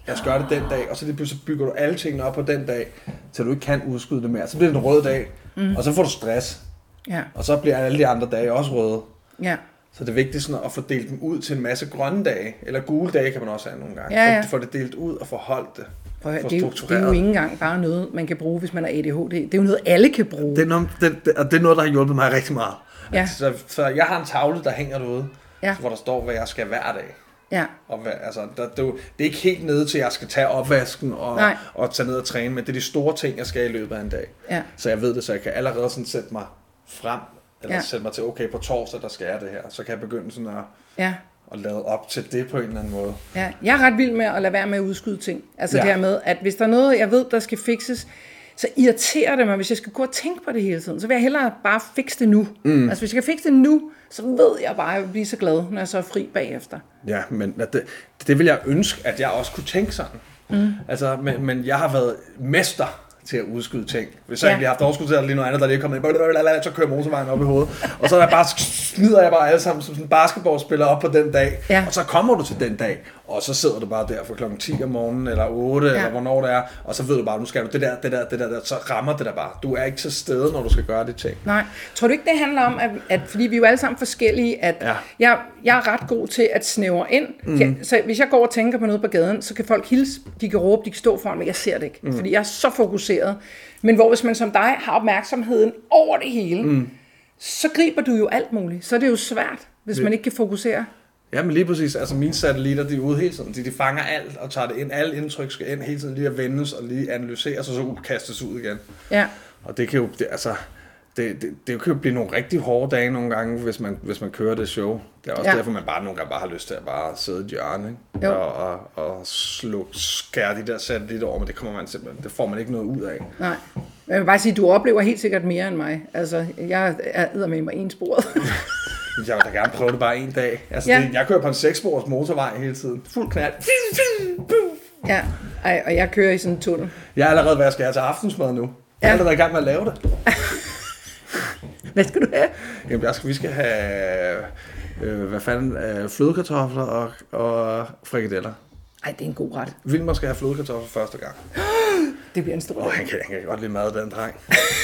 jeg skal gøre det den dag, og så, det, så bygger du alle tingene op på den dag, til du ikke kan udskyde det mere. Så bliver det en rød dag, mm. og så får du stress. Ja. Og så bliver alle de andre dage også røde. Ja. Så det er vigtigt sådan at fordele dem ud til en masse grønne dage, eller gule dage kan man også have nogle gange. Ja, ja. For, for det delt ud og forholdt det. For det, er jo, det er jo ikke engang bare noget, man kan bruge, hvis man har A D H D. Det er jo noget, alle kan bruge. Det er noget, det, det, og det er noget, der har hjulpet mig rigtig meget. Ja. Så, så jeg har en tavle, der hænger derude, ja. hvor der står, hvad jeg skal hver dag. Ja. Og hvad, altså, der, det, det er ikke helt nede til, at jeg skal tage opvasken og, og tage ned og træne, men det er de store ting, jeg skal i løbet af en dag. Ja. Så jeg ved det, så jeg kan allerede sådan sætte mig frem, eller ja. sætte mig til, okay, på torsdag, der skal jeg det her. Så kan jeg begynde sådan at, ja. at lade op til det på en eller anden måde. Ja. Jeg er ret vild med at lade være med at udskyde ting. Altså ja. det her med, at hvis der er noget, jeg ved, der skal fikses, så irriterer det mig, hvis jeg skal gå og tænke på det hele tiden. Så vil jeg hellere bare fikse det nu. Mm. Altså hvis jeg kan fikse det nu, så ved jeg bare, at jeg vil blive så glad, når jeg så er fri bagefter. Ja, men det, det vil jeg ønske, at jeg også kunne tænke sådan. Mm. Altså, men, men jeg har været mester til at udskyde ting. Hvis jeg ja. ikke har haft overskud til at lige noget andet, der lige er kommet ind, så kører motorvejen op i hovedet. Og så er jeg bare, smider jeg bare alle sammen som sådan en basketballspiller op på den dag. Ja. Og så kommer du til den dag, og så sidder du bare der fra klokken ti om morgenen, eller otte, ja. eller hvornår det er, og så ved du bare, nu skal du det der, det der, det der, der, så rammer det der bare. Du er ikke til stede, når du skal gøre det ting. Nej. Tror du ikke, det handler om, at, at fordi vi er jo alle sammen forskellige, at ja. jeg, jeg er ret god til at snævre ind. Mm. Jeg, så hvis jeg går og tænker på noget på gaden, så kan folk hilse, de kan råbe, de kan stå foran mig, jeg ser det ikke, mm. fordi jeg er så fokuseret. Men hvor hvis man som dig har opmærksomheden over det hele, mm. så griber du jo alt muligt. Så er det jo svært, hvis det. man ikke kan fokusere. Ja, men lige præcis. Altså mine satellitter, de er ude hele tiden. De, de fanger alt og tager det ind. Alle indtryk skal ind hele tiden lige at vendes og lige analyseres og så kastes ud igen. Ja. Og det kan jo, det, altså, det, det, det kan jo blive nogle rigtig hårde dage nogle gange, hvis man, hvis man kører det show. Det er også ja. derfor, man bare nogle gange bare har lyst til at bare sidde i et hjørne, ikke? Og, og, og slå, skære de der satellitter over, men det kommer man simpelthen, det får man ikke noget ud af. Nej. Jeg vil bare sige, du oplever helt sikkert mere end mig. Altså, jeg er med mig en sporet. Jeg vil da gerne prøve det bare en dag. Altså, ja. det, jeg kører på en sekssporets motorvej hele tiden. Fuld knald. Ja, ej, og jeg kører i sådan en tunnel. Jeg er allerede, hvad jeg skal have til aftensmad nu. Jeg er ja. allerede i gang med at lave det. Hvad skal du have? Jamen, jeg skal, vi skal have øh, hvad fanden, øh, flødekartofler og, og frikadeller. Ej, det er en god ret. Vilmar skal have flødekartofler første gang. Det bliver en stor. Åh, han kan, han kan godt lide mad, den dreng.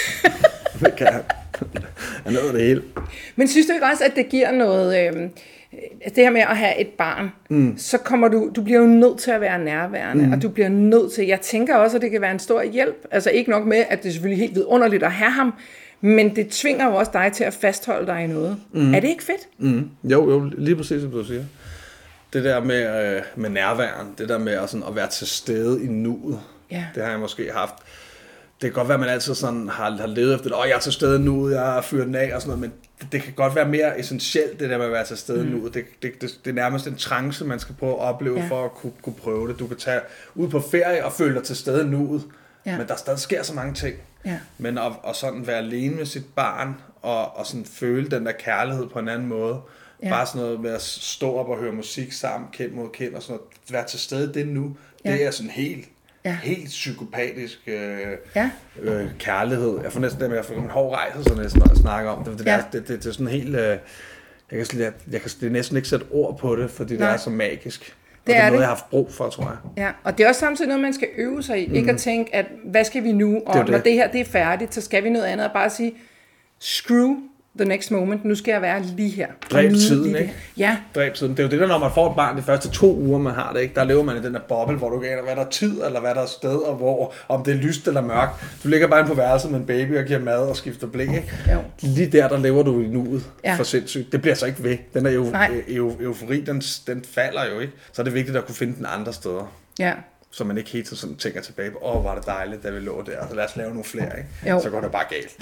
Det kan han. Han nåede det hele. Men synes du ikke også, at det giver noget, øh, det her med at have et barn, mm. så kommer du, du bliver jo nødt til at være nærværende, mm. og du bliver nødt til, jeg tænker også, at det kan være en stor hjælp, altså ikke nok med, at det er selvfølgelig helt vidunderligt at have ham, men det tvinger jo også dig til at fastholde dig i noget. Mm. Er det ikke fedt? Mm. Jo, jo, lige præcis som du siger. Det der med, øh, med nærværen, det der med at, sådan, at være til stede i nuet, ja. det har jeg måske haft. Det kan godt være, at man altid sådan har, har levet efter det. Åh, jeg er til stede nu, jeg har fyret den af og sådan noget, men det, det kan godt være mere essentielt, det der med at være til stede mm. nu. Det, det, det, det er nærmest en trance, man skal prøve at opleve ja. for at kunne, kunne prøve det. Du kan tage ud på ferie og føle dig til stede nuet, ja. men der stadig sker så mange ting. Ja. Men at, at sådan være alene med sit barn og, og sådan føle den der kærlighed på en anden måde. Ja. Bare sådan noget med at stå op og høre musik sammen, kind mod kind og sådan noget. Være til stede det nu, ja. det er sådan helt... Ja. Helt psykopatisk øh, ja. øh, kærlighed. Jeg får næsten det med at få en hård rejse, sådan næsten, når jeg snakker om det. Det, ja. der, det, det, det er sådan helt... Øh, jeg, kan, jeg, jeg kan det næsten ikke sætte ord på det, fordi Nej. det er så magisk. Og det, det er noget, det. jeg har haft brug for, tror jeg. Ja, og det er også samtidig noget, man skal øve sig i. Mm. Ikke at tænke, at hvad skal vi nu? Og det når det. det her det er færdigt, så skal vi noget andet. Og bare sige, screw the next moment. Nu skal jeg være lige her. Dræb tiden, ikke? Ja. Dræb tiden. Det er jo det der, når man får et barn de første to uger, man har det, ikke? Der lever man i den der boble, hvor du kan hvad der er tid, eller hvad der er sted, og hvor, om det er lyst eller mørkt. Du ligger bare inde på værelset med en baby og giver mad og skifter blik, ikke? Jo. Lige der, der lever du i nuet ja. for sindssygt. Det bliver så ikke ved. Den der eu- eufori, den, den falder jo, ikke? Så er det vigtigt at kunne finde den andre steder. Ja. Så man ikke helt sådan tænker tilbage på, åh, var det dejligt, da vi lå der. Så lad os lave nogle flere, ikke? Jo. Så går det bare galt.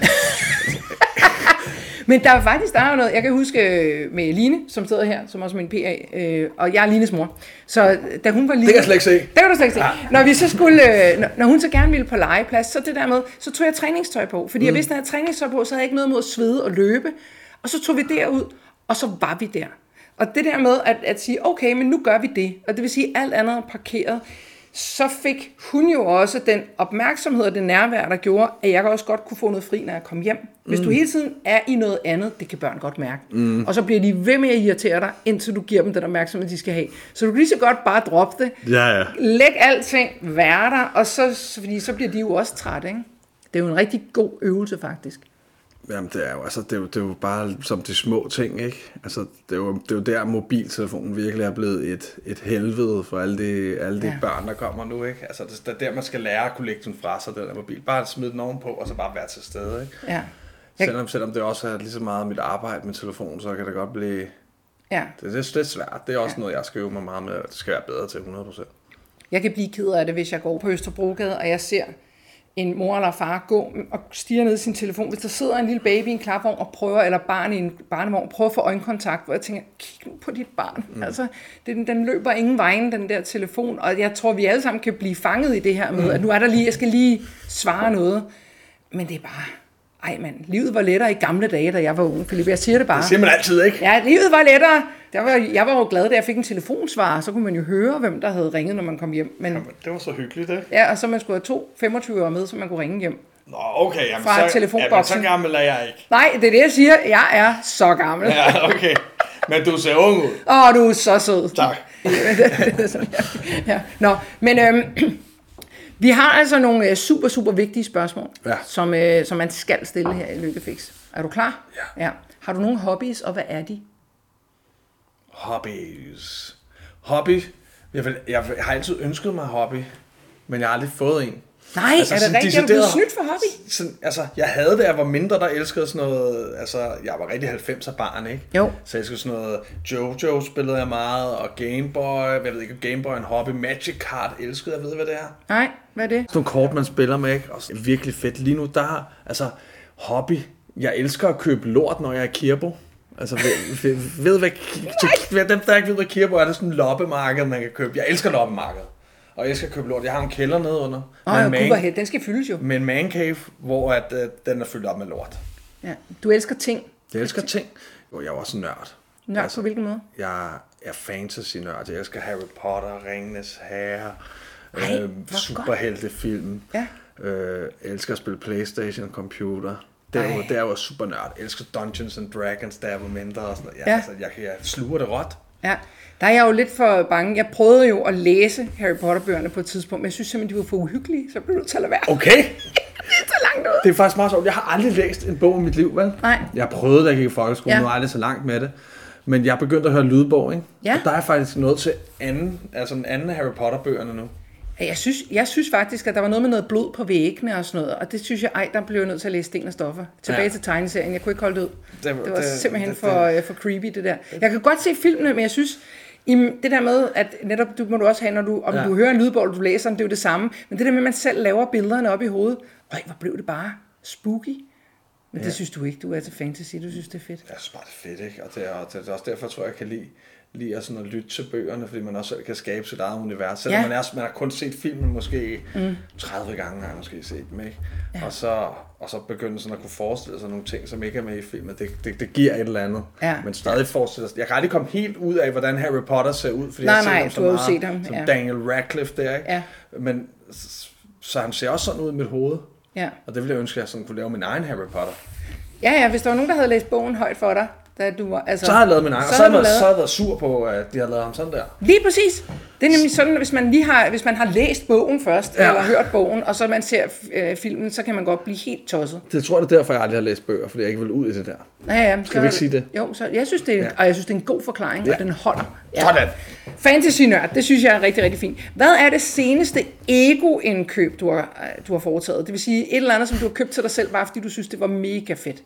Men der er faktisk, der er noget, jeg kan huske med Line, som sidder her, som også er min P A, øh, og jeg er Lines mor. Så da hun var lille... Det kan jeg slet ikke se. Det kan du slet ikke se. Ja. Når vi så skulle, når, når hun så gerne ville på legeplads, så det der med, så tog jeg træningstøj på. Fordi mm. jeg vidste, at jeg havde træningstøj på, så havde jeg ikke noget mod at svede og løbe. Og så tog vi derud, og så var vi der. Og det der med at, at sige, okay, men nu gør vi det. Og det vil sige, at alt andet er parkeret. så fik hun jo også den opmærksomhed og det nærvær, der gjorde, at jeg også godt kunne få noget fri, når jeg kom hjem. Hvis mm. du hele tiden er i noget andet, det kan børn godt mærke. Mm. Og så bliver de ved med at irritere dig, indtil du giver dem den opmærksomhed, de skal have. Så du kan lige så godt bare droppe det. Ja, ja. Læg alting, vær der, og så, fordi så bliver de jo også trætte, ikke? Det er jo en rigtig god øvelse, faktisk. Jamen, det er jo, altså, det er jo, det er jo bare som de små ting, ikke? Altså, det er jo, det er jo der, mobiltelefonen virkelig er blevet et, et helvede for alle de, alle de ja. børn, der kommer nu, ikke? Altså, det er der, man skal lære at kunne lægge den fra sig, den der mobil. Bare smide den ovenpå, og så bare være til stede, ikke? Ja. Jeg... Selvom, selvom det også er lige så meget mit arbejde med telefonen, så kan det godt blive... Ja. Det, det er lidt svært. Det er også ja. noget, jeg skal øve mig meget med, at det skal være bedre til hundrede procent. Jeg kan blive ked af det, hvis jeg går på Østerbrogade, og jeg ser en mor eller far gå og stiger ned i sin telefon. Hvis der sidder en lille baby i en klapvogn og prøver, eller barn i en barnevogn, prøver at få øjenkontakt, hvor jeg tænker, kig nu på dit barn. Mm. Altså, den, den løber ingen vejen, den der telefon, og jeg tror, vi alle sammen kan blive fanget i det her med, mm. at nu er der lige, jeg skal lige svare noget. Men det er bare, ej mand, livet var lettere i gamle dage, da jeg var ung, Philip. Jeg siger det bare. Det siger man altid, ikke? Ja, livet var lettere. Der var, jeg var jo glad, da jeg fik en telefonsvarer, så kunne man jo høre, hvem der havde ringet, når man kom hjem. Men, jamen, det var så hyggeligt, ikke? Ja, og så man skulle have to femogtyvere med, så man kunne ringe hjem. Nå, okay, jamen, fra så, telefonboksen. Jamen, så gammel er jeg ikke. Nej, det er det, jeg siger. Jeg er så gammel. Ja, okay. Men du ser ung ud. Åh, du er så sød. Tak. ja. Nå, men øhm, vi har altså nogle super, super vigtige spørgsmål, ja. som, øh, som man skal stille her i Lykkefix. Er du klar? Ja. ja. Har du nogle hobbies, og hvad er de? Hobbies. Hobby. Jeg, vil, jeg har altid ønsket mig hobby, men jeg har aldrig fået en. Nej, altså, er det rigtigt? Er du blevet snydt for hobby? Sådan, altså, jeg havde det, jeg var mindre, der elskede sådan noget, altså, jeg var rigtig halvfemser barn, ikke? Jo. Så jeg elskede sådan noget, Jojo spillede jeg meget, og Game Boy, jeg ved ikke, Game Boy er en hobby, Magic Card elskede jeg, ved hvad det er? Nej, hvad er det? Sådan nogle kort, man spiller med, ikke? Og virkelig fedt. Lige nu, der altså, hobby, jeg elsker at købe lort, når jeg er i Kirbo. Altså, ved, ved, ved hvad, til, dem der ikke ved, hvad Kirbo er, det sådan en loppemarked, man kan købe. Jeg elsker loppemarked. Og jeg skal købe lort. Jeg har en kælder nede under. Åh, oh, man, gud, den skal fyldes jo. Med en man cave, hvor at, uh, den er fyldt op med lort. Ja. Du elsker ting. Jeg elsker ting. Jo, jeg er også nørd. Nørd altså, på hvilken måde? Jeg er fantasy-nørd. Jeg elsker Harry Potter, Ringenes Herre, Ej, øh, superheltefilm. Ja. Øh, jeg elsker at spille PlayStation, computer. Det er, jo, det er jo super nørd. Jeg elsker Dungeons and Dragons, der er jo mindre og sådan noget. Ja, ja. Altså, jeg kan jeg sluger det råt. Ja, der er jeg jo lidt for bange. Jeg prøvede jo at læse Harry Potter-bøgerne på et tidspunkt, men jeg synes simpelthen, de var for uhyggelige, så blev du til at lade være. Okay. Det er så langt ud. Det er faktisk meget sjovt. Jeg har aldrig læst en bog i mit liv, vel? Nej. Jeg har prøvet, da jeg gik i folkeskolen, ja. nu er jeg aldrig så langt med det. Men jeg er begyndt at høre lydbog, ikke? Ja. Og der er faktisk noget til anden, altså den anden Harry Potter-bøgerne nu. Jeg synes, jeg synes faktisk, at der var noget med noget blod på væggene og sådan noget, og det synes jeg, ej, der blev jeg nødt til at læse Sten og Stoffer. Tilbage ja. til tegneserien, jeg kunne ikke holde det ud. Det, det var det, simpelthen det, for, det. for creepy, det der. Jeg kan godt se filmene, men jeg synes, i det der med, at netop, du må du også have, når du, om ja. du hører en lydbog, eller du læser den, det er jo det samme, men det der med, at man selv laver billederne op i hovedet, øj, hvor blev det bare spooky. Men ja. det synes du ikke, du er til fantasy, du synes det er fedt. Jeg synes bare, det er fedt, ikke? Og det er, og det er også derfor, tror jeg, jeg kan lide lige at, sådan at lytte til bøgerne, fordi man også selv kan skabe sit eget univers. Selvom ja. man, er, man har kun set filmen måske mm. tredive gange, har jeg måske set dem, ikke? Ja. Og, så, og så begynder sådan at kunne forestille sig nogle ting, som ikke er med i filmen. Det, det, det giver et eller andet. Ja. Men stadig forestiller sig. Jeg kan aldrig komme helt ud af, hvordan Harry Potter ser ud, fordi nej, jeg nej, har set ham så meget set ham. som Ja. Daniel Radcliffe der, ikke? Ja. Men så han ser også sådan ud i mit hoved. Ja. Og det ville jeg ønske, at jeg sådan kunne lave min egen Harry Potter. Ja, ja, hvis der var nogen, der havde læst bogen højt for dig, da du var, altså, så har jeg lavet min egen, så og så har jeg været, været sur på, at de har lavet ham sådan der. Lige præcis. Det er nemlig sådan, hvis man lige har, hvis man har læst bogen først, ja. eller hørt bogen, og så man ser øh, filmen, så kan man godt blive helt tosset. Det tror jeg, det er derfor, jeg aldrig har læst bøger, fordi jeg ikke vil ud i det der. Ja, ja. Skal vi ikke sige det? Jo, så jeg synes, det er, ja. og jeg synes, det er en god forklaring, ja. og den holder. Ja. Sådan. Fantasy-nørd, det synes jeg er rigtig, rigtig fint. Hvad er det seneste ego-indkøb, du har, du har foretaget? Det vil sige, et eller andet, som du har købt til dig selv, bare fordi du synes, det var mega fedt.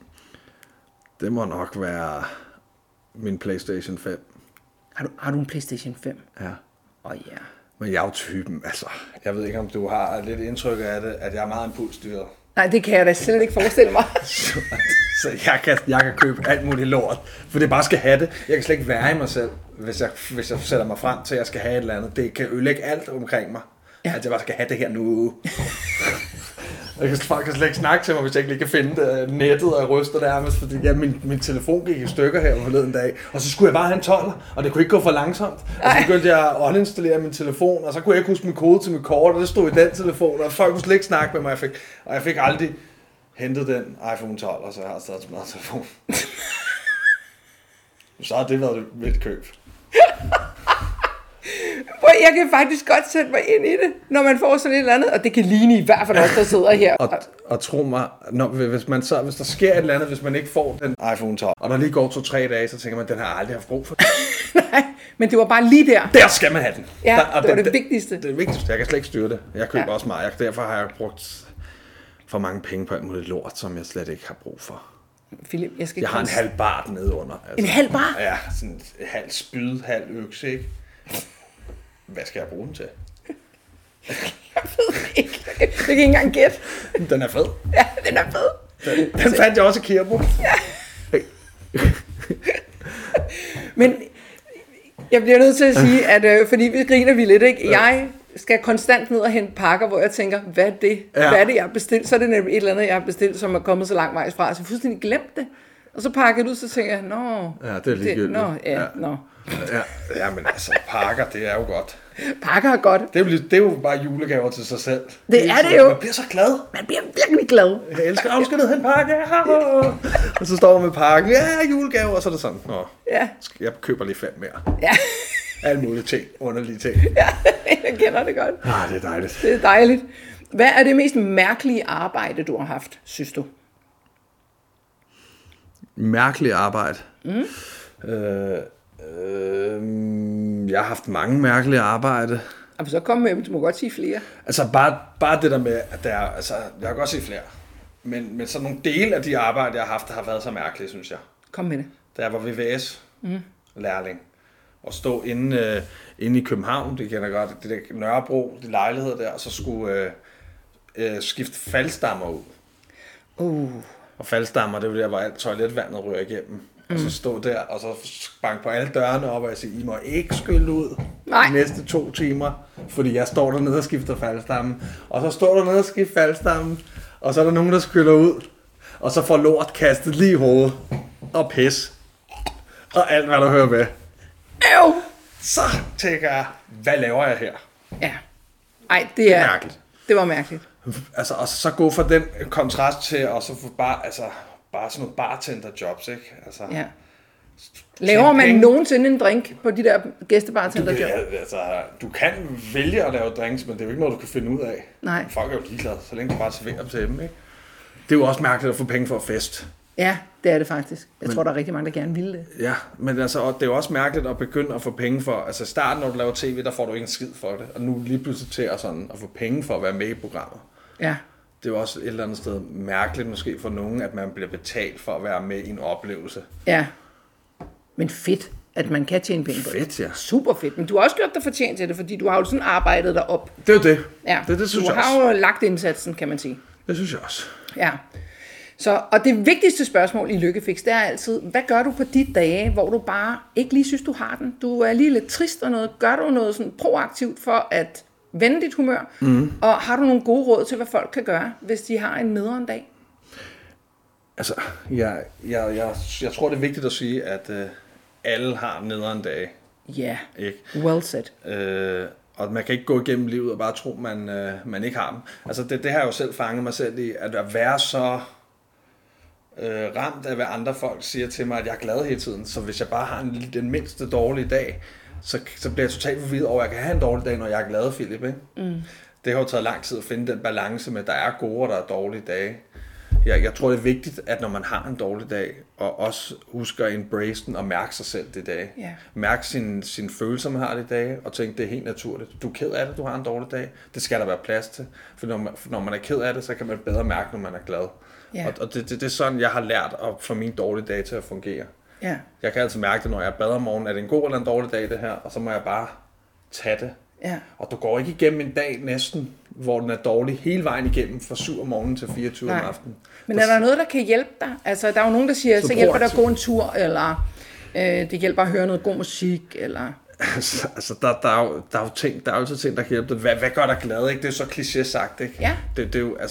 Det må nok være min PlayStation fem. Har du, har du en PlayStation fem? Ja. Åh oh, ja. Yeah. Men jeg er jo typen, altså. Jeg ved ikke, om du har lidt indtryk af det, at jeg er meget impulsstyret. Nej, det kan jeg da slet ikke forestille mig. så så jeg, kan, jeg kan købe alt muligt lort, for det bare skal have det. Jeg kan slet ikke være i mig selv, hvis jeg, hvis jeg sætter mig frem til, at jeg skal have et eller andet. Det kan ødelægge alt omkring mig. Ja. At jeg bare skal have det her nu. Jeg kan, folk kan slet ikke snakke til mig, hvis jeg ikke lige kan finde det, nettet, og jeg ryster nærmest, fordi ja, min, min telefon gik i stykker her forleden dag, og så skulle jeg bare have en tolver, og det kunne ikke gå for langsomt. Og så begyndte jeg at uninstallere min telefon, og så kunne jeg ikke huske min kode til mit kort, og det stod i den telefon, og folk kunne slet ikke snakke med mig, jeg fik, og jeg fik aldrig hentet den iPhone tolv, og så har jeg stadig så meget telefon. Så har det været et køb. Jeg kan faktisk godt sætte mig ind i det, når man får sådan et eller andet, og det kan ligne i hvert fald også, der sidder her. Og, og tro mig, når, hvis, man så, hvis der sker et eller andet, hvis man ikke får den iPhone tolv, og der lige går to-tre dage, så tænker man, den har aldrig haft brug for. Nej, men det var bare lige der. Der skal man have den. Ja, der, og det var den, det vigtigste. Det, det vigtigste. Jeg kan slet ikke styre det. Jeg køber ja. også meget. Jeg, derfor har jeg brugt for mange penge på alt muligt lort, som jeg slet ikke har brug for. Philip, jeg skal Jeg har en halv bart nede under. Altså, en halv bar? Ja, sådan en halv spyd, halv økse, ikke? Hvad skal jeg bruge den til? Jeg ved ikke. Jeg kan ikke engang gætte. Den er fed. Ja, den er fed. Den, den fandt jeg også i Kirbo. Ja. Men jeg bliver nødt til at sige, at øh, fordi vi griner vi lidt, ikke? Jeg skal konstant ned og hente pakker, hvor jeg tænker, hvad er det? Ja. Hvad er det, jeg har bestilt? Så er det nemlig et eller andet, jeg har bestilt, som er kommet så lang vejs fra. Så jeg har fuldstændig glemt det. Og så pakker jeg ud, så tænker jeg, nå. Ja, det er ligegyldigt. Nå, ja, ja. nå. Ja, ja, men altså, pakker, det er jo godt. Pakker er godt. Det er, jo, det er jo bare julegaver til sig selv. Det, det er det jo. Man bliver så glad. Man bliver virkelig glad. Jeg elsker, at du skal ned hen pakke. Ja. Og så står man med pakken. Ja, julegaver. Og så er det sådan, nå, ja. Jeg køber lige fem mere. Ja. Alle mulige ting, underlige ting. Ja, jeg kender det godt. Ah, det er dejligt. Det er dejligt. Hvad er det mest mærkelige arbejde, du har haft, synes du? Mærkeligt arbejde? Mm. Øh, øh, jeg har haft mange mærkelige arbejde. Altså, så kom med, du må godt sige flere. Altså, bare, bare det der med, at der er, altså, jeg kan godt sige flere. Men, men så nogle dele af de arbejder, jeg har haft, har været så mærkelige, synes jeg. Kom med det. Da jeg var V V S-lærling. Og stå inde, øh, inde i København, det kender godt, det der Nørrebro, de lejligheder der, og så skulle øh, øh, skifte faldstammer ud. Uh. Og faldstammer, det var der, hvor alt toiletvandet rører igennem. Mm. Og så stå der, og så banke på alle dørene op, og jeg siger, I må ikke skylle ud Nej. de næste to timer, fordi jeg står dernede og skifter faldstammen. Og så står der nede og skifter faldstammen, og så er der nogen, der skyller ud, og så får lort kastet lige i hovedet, og pis, og alt, hvad der hører med. Øv! Så tænker jeg, hvad laver jeg her? Ja. Ej, det er... Det er mærkeligt. Det var mærkeligt. Altså, og så gå fra den kontrast til, og så få bare, altså, bare sådan nogle bartender-jobs, ikke? Altså, ja. Laver man penge. Nogensinde en drink på de der gæstebartender-jobs? Du, altså, du kan vælge at lave drinks, men det er jo ikke noget, du kan finde ud af. Nej. Folk er jo ligeglade, så længe du bare serverer dem til dem, ikke? Det er jo også mærkeligt at få penge for at fest. Ja, det er det faktisk. Jeg men, tror, der er rigtig mange, der gerne vil det. Ja, men altså, det er jo også mærkeligt at begynde at få penge for... Altså i starten, når du laver tv, der får du ikke en skid for det. Og nu lige pludselig til at, sådan, at få penge for at være med i programmer. Ja. Det er jo også et eller andet sted mærkeligt måske for nogen, at man bliver betalt for at være med i en oplevelse. Ja, men fedt, at man kan tjene penge på det. Fedt, ja. Super fedt, men du har også gjort dig fortjent til det, fordi du har jo sådan arbejdet dig op. Det er jo det. Ja, det, det synes du jeg har også. jo lagt indsatsen, kan man sige. Det synes jeg også. Ja. Så, og det vigtigste spørgsmål i Lykkefix, det er altid, hvad gør du på de dage, hvor du bare ikke lige synes, du har den? Du er lige lidt trist og noget. Gør du noget sådan proaktivt for at vende dit humør? Mm. Og har du nogle gode råd til, hvad folk kan gøre, hvis de har en nederen dag? Altså, jeg, jeg, jeg, jeg tror, det er vigtigt at sige, at øh, alle har nederen dage. Ja, yeah. well said. Øh, og man kan ikke gå igennem livet og bare tro, man, øh, man ikke har dem. Altså, det, det har jeg jo selv fanget mig selv i, at at være så... Øh, ramt af, hvad andre folk siger til mig, at jeg er glad hele tiden. Så hvis jeg bare har en, den mindste dårlige dag, så, så bliver jeg totalt forvirret over, at jeg kan have en dårlig dag, når jeg er glad, Philip. Ikke? Mm. Det har jo taget lang tid at finde den balance med, at der er gode og der er dårlige dage. Jeg, jeg tror, det er vigtigt, at når man har en dårlig dag, og også husker at embrace den og mærke sig selv det dag. Yeah. Mærke sine sin følelser, man har det dag, og tænke, det er helt naturligt. Du er ked af det, du har en dårlig dag. Det skal der være plads til. For når man, for når man er ked af det, så kan man bedre mærke, når man er glad. Yeah. Og, og det, det, det er sådan, jeg har lært at få mine dårlige dage til at fungere. Yeah. Jeg kan altid mærke det, når jeg bader om morgenen. Er det en god eller en dårlig dag, det her? Og så må jeg bare tage det. Yeah. Og du går ikke igennem en dag næsten, hvor den er dårlig hele vejen igennem fra syv om morgenen til fireogtyve om aftenen. Men er der noget, der kan hjælpe dig? Altså, der er jo nogen, der siger, så, så hjælper det at gå en tur, eller øh, det hjælper at høre noget god musik, eller... Altså, altså der, der, er jo, der er jo ting, der er jo altid ting, der kan hjælpe dig. Hvad, hvad gør dig glad, ikke? Det er så kliché sagt, ikke? Ja. Det, det er jo, altså,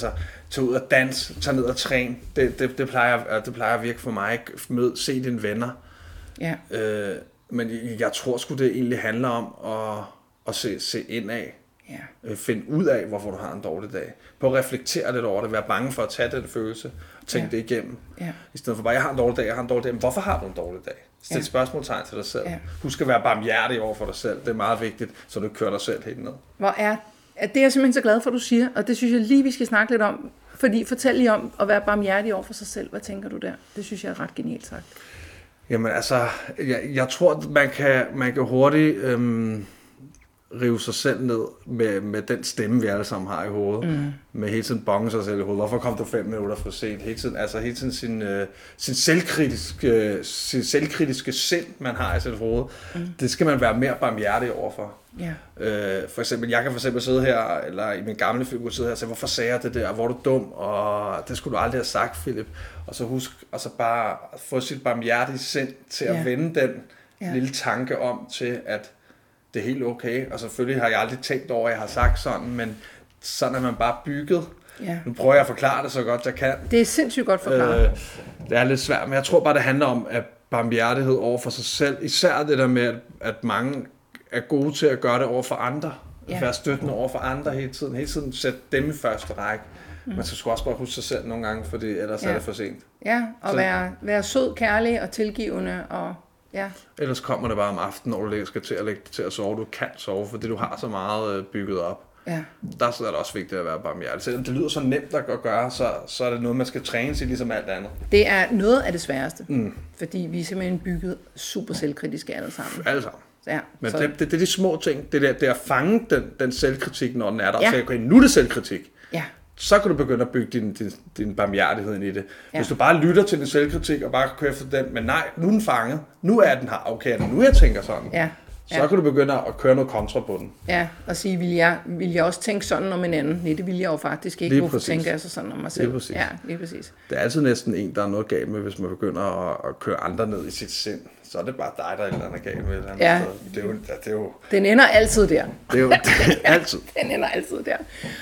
tage ud og dans, tage ned og træne. Det, det, det, plejer, det plejer at virke for mig. Mød, se dine venner. Ja. Øh, men jeg tror sgu, det egentlig handler om at, at se, se indad. Ja. Øh, finde ud af, hvorfor du har en dårlig dag. Prøv at reflektere lidt over det. Være bange for at tage den følelse. Og tænke ja. det igennem. Ja. I stedet for bare, jeg har en dårlig dag, jeg har en dårlig dag. Men hvorfor har du en dårlig dag? Stil ja. spørgsmålstegn til dig selv. Ja. Husk at være barmhjertig over for dig selv. Det er meget vigtigt, så du kører dig selv helt ned. Hvor er, er det er jeg simpelthen så glad for, du siger. Og det synes jeg lige, vi skal snakke lidt om. Fordi fortæl lige om at være barmhjertig over for sig selv. Hvad tænker du der? Det synes jeg er ret genialt sagt. Jamen altså, jeg, jeg tror, man kan, man kan hurtigt øhm, rive sig selv ned med, med den stemme, vi alle sammen har i hovedet. Mm. Med hele tiden bonge sig selv i hovedet. Hvorfor kom du fem minutter for sent? Hele tiden, altså hele tiden sin, øh, sin, selvkritiske, sin selvkritiske sind, man har i sit hoved. Mm. Det skal man være mere barmhjertig overfor. Yeah. Øh, for eksempel, jeg kan for eksempel sidde her, eller i min gamle figur sidde her og sige, hvorfor sagde jeg det der? Hvor er du dum? Og det skulle du aldrig have sagt, Philip. Og så husk, og så bare få sit barmhjertige sind til at yeah. vende den yeah. lille tanke om til, at det er helt okay, og selvfølgelig har jeg aldrig tænkt over, at jeg har sagt sådan, men sådan er man bare bygget. Ja. Nu prøver jeg at forklare det så godt jeg kan. Det er sindssygt godt forklaret. Øh, det er lidt svært, men jeg tror bare, det handler om at barmhjertighed over for sig selv. Især det der med, at mange er gode til at gøre det over for andre. Ja. At være støttende over for andre hele tiden. Hele tiden sætte dem i første række. Mm. Man skal også bare huske sig selv nogle gange, for ellers ja. er det for sent. Ja, og så, være, være sød, kærlig og tilgivende og... Ja. Ellers kommer det bare om aftenen, når du skal til at lægge til at sove. Du kan sove, fordi du har så meget bygget op. Ja. Der er det også vigtigt at være barmhjertig. Selvom det lyder så nemt at gøre, så, så er det noget, man skal træne sig ligesom alt andet. Det er noget af det sværeste, mm. fordi vi er simpelthen bygget super selvkritiske alle sammen. Alle sammen. Ja, Men det, det, det er de små ting. Det er, det er at fange den, den selvkritik, når den er der. Ja. Og så okay, nu er det selvkritik. Ja. Så kan du begynde at bygge din, din, din barmhjertighed ind i det. Ja. Hvis du bare lytter til din selvkritik og bare kører efter den, men nej, nu er den fanget, nu er den her, okay, nu jeg tænker sådan, ja. så ja. kan du begynde at køre noget kontra på den. Ja, og sige, vil jeg, vil jeg også tænke sådan om en anden? Nej, det vil jeg jo faktisk ikke. Lige Hvorfor præcis. tænker jeg så sådan om mig selv? Lige præcis. Ja, lige præcis. Det er altid næsten en, der er noget galt med, hvis man begynder at, at køre andre ned i sit sind. Så er det bare dig, der er et eller andet galt med. Ja. Det er jo, det er jo... Den ender altid der. Det er jo det er altid. Den ender altid der.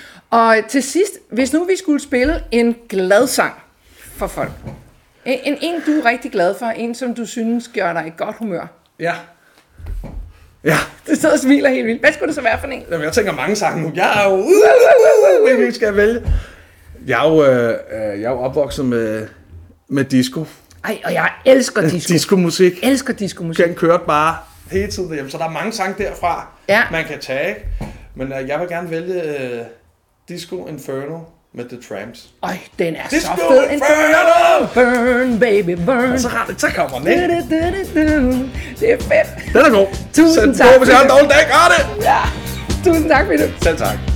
Og til sidst, hvis nu vi skulle spille en glad sang for folk. En, en du er rigtig glad for, en som du synes gør dig i godt humør. Ja. Ja. Du sidder og smiler helt vildt. Hvad skulle det så være for en? Jamen, jeg tænker mange sange nu. Jeg er jo... Hvilken skal jeg vælge? Jeg er jo, øh, jeg er jo opvokset med, med disco. Ej, og jeg elsker disco. Disco-musik. Jeg elsker disco-musik. Den kørte bare hele tiden derhjemme. Så der er mange sange derfra, ja. man kan tage. Men øh, jeg vil gerne vælge øh, Disco Inferno med The Tramps. Øj, den er Disco så fed. Inferno! Burn, baby, burn. Og så, så kommer den, ikke? Det er fedt. Den er god. Tusind tak. Hvis jeg har en dårlig dag, gør det! Ja. Tusind tak, Philip. Selv tak.